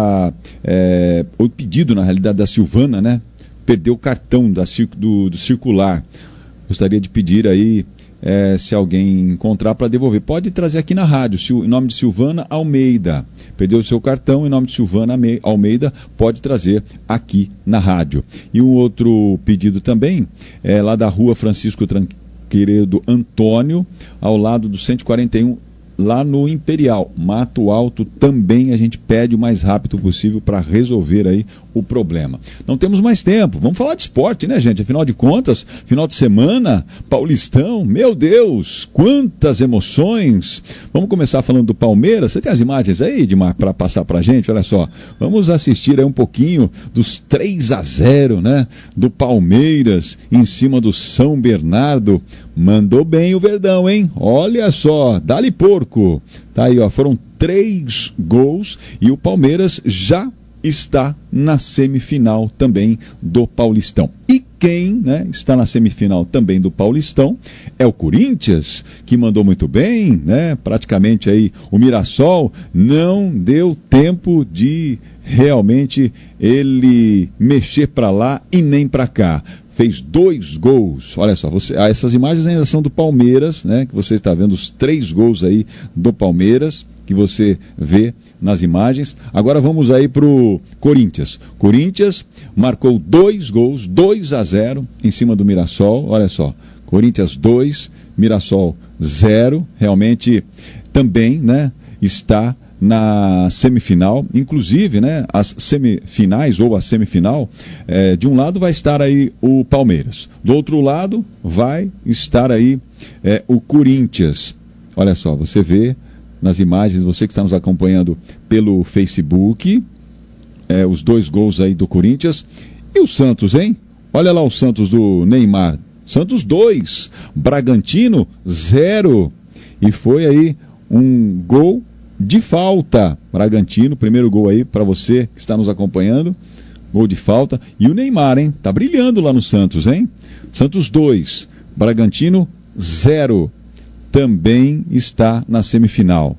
pedido, na realidade, da Silvana, né? Perdeu o cartão do circular. Gostaria de pedir aí, se alguém encontrar, para devolver. Pode trazer aqui na rádio, em nome de Silvana Almeida. Perdeu o seu cartão, em nome de Silvana Almeida, pode trazer aqui na rádio. E um outro pedido também, lá da rua Francisco Tranqueiro Antônio, ao lado do 141, lá no Imperial, Mato Alto, também a gente pede o mais rápido possível para resolver aí o problema. Não temos mais tempo, vamos falar de esporte, né, gente? Afinal de contas, final de semana, Paulistão, meu Deus, quantas emoções! Vamos começar falando do Palmeiras. Você tem as imagens aí, Edmar, para passar para a gente? Olha só, vamos assistir aí um pouquinho dos 3-0, né, do Palmeiras em cima do São Bernardo. Mandou bem o Verdão, hein? Olha só, dá-lhe porco. Tá aí, ó, foram 3 gols e o Palmeiras já está na semifinal também do Paulistão. E quem, né, está na semifinal também do Paulistão é o Corinthians, que mandou muito bem, né? Praticamente aí o Mirassol não deu tempo de realmente ele mexer para lá e nem para cá. Fez 2 gols. Olha só, essas imagens ainda são do Palmeiras, né? Que você está vendo os 3 gols aí do Palmeiras, que você vê nas imagens. Agora vamos aí para o Corinthians. Corinthians marcou 2 gols, 2-0 em cima do Mirassol. Olha só, Corinthians 2, Mirassol 0. Realmente também, né, está na semifinal, inclusive, né, as semifinais ou a semifinal, de um lado vai estar aí o Palmeiras, do outro lado vai estar aí o Corinthians. Olha só, você vê nas imagens, você que está nos acompanhando pelo Facebook, os 2 gols aí do Corinthians. E o Santos, hein? Olha lá o Santos do Neymar. Santos 2, Bragantino 0. E foi aí um gol de falta. Bragantino, primeiro gol aí para você que está nos acompanhando. Gol de falta. E o Neymar, hein? Tá brilhando lá no Santos, hein? Santos 2, Bragantino 0. Também está na semifinal.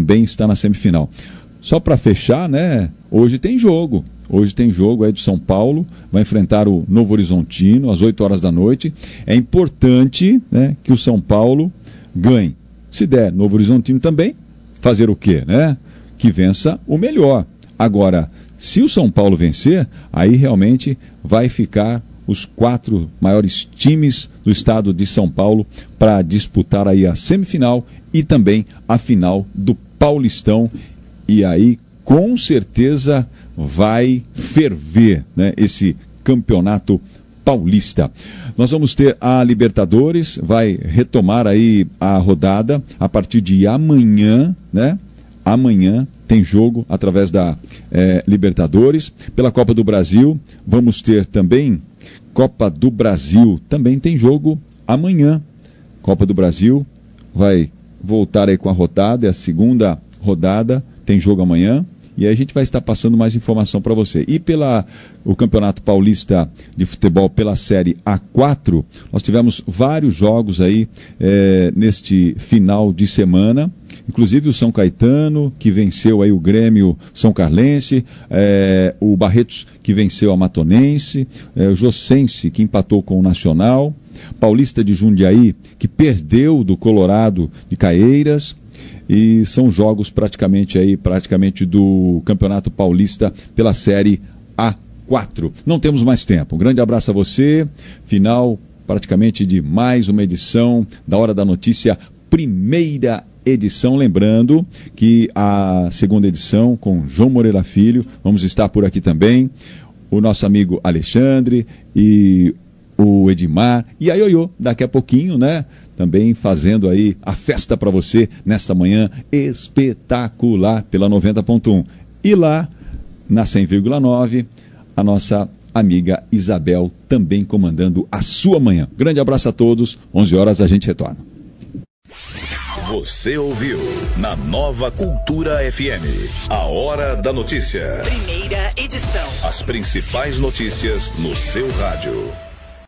Só para fechar, né? Hoje tem jogo aí do São Paulo, vai enfrentar o Novo Horizontino às 8 horas da noite. É importante, né, que o São Paulo ganhe. Se der Novo Horizontino também, fazer o quê, né? Que vença o melhor. Agora, se o São Paulo vencer, aí realmente vai ficar os 4 maiores times do estado de São Paulo para disputar aí a semifinal e também a final do Paulistão. E aí, com certeza, vai ferver, né, esse campeonato paulista. Nós vamos ter a Libertadores, vai retomar aí a rodada a partir de amanhã, né? Amanhã tem jogo através da Libertadores. Pela Copa do Brasil, vamos ter também Copa do Brasil, também tem jogo amanhã. Copa do Brasil vai voltar aí com a rodada, é a segunda rodada, tem jogo amanhã. E aí a gente vai estar passando mais informação para você. E o Campeonato Paulista de Futebol pela Série A4, nós tivemos vários jogos aí neste final de semana. Inclusive o São Caetano, que venceu aí o Grêmio São Carlense, o Barretos, que venceu a Matonense, o Jossense, que empatou com o Nacional, Paulista de Jundiaí, que perdeu do Colorado de Caieiras. E são jogos praticamente do Campeonato Paulista pela Série A4. Não temos mais tempo. Um grande abraço a você. Final praticamente de mais uma edição da Hora da Notícia, primeira edição. Lembrando que a segunda edição com João Moreira Filho, vamos estar por aqui também. O nosso amigo Alexandre e o Edmar e a Ioiô, daqui a pouquinho, né? Também fazendo aí a festa para você nesta manhã espetacular pela 90.1. E lá, na 100,9, a nossa amiga Isabel também comandando a sua manhã. Grande abraço a todos, 11 horas a gente retorna. Você ouviu na Nova Cultura FM, a Hora da Notícia. Primeira edição. As principais notícias no seu rádio.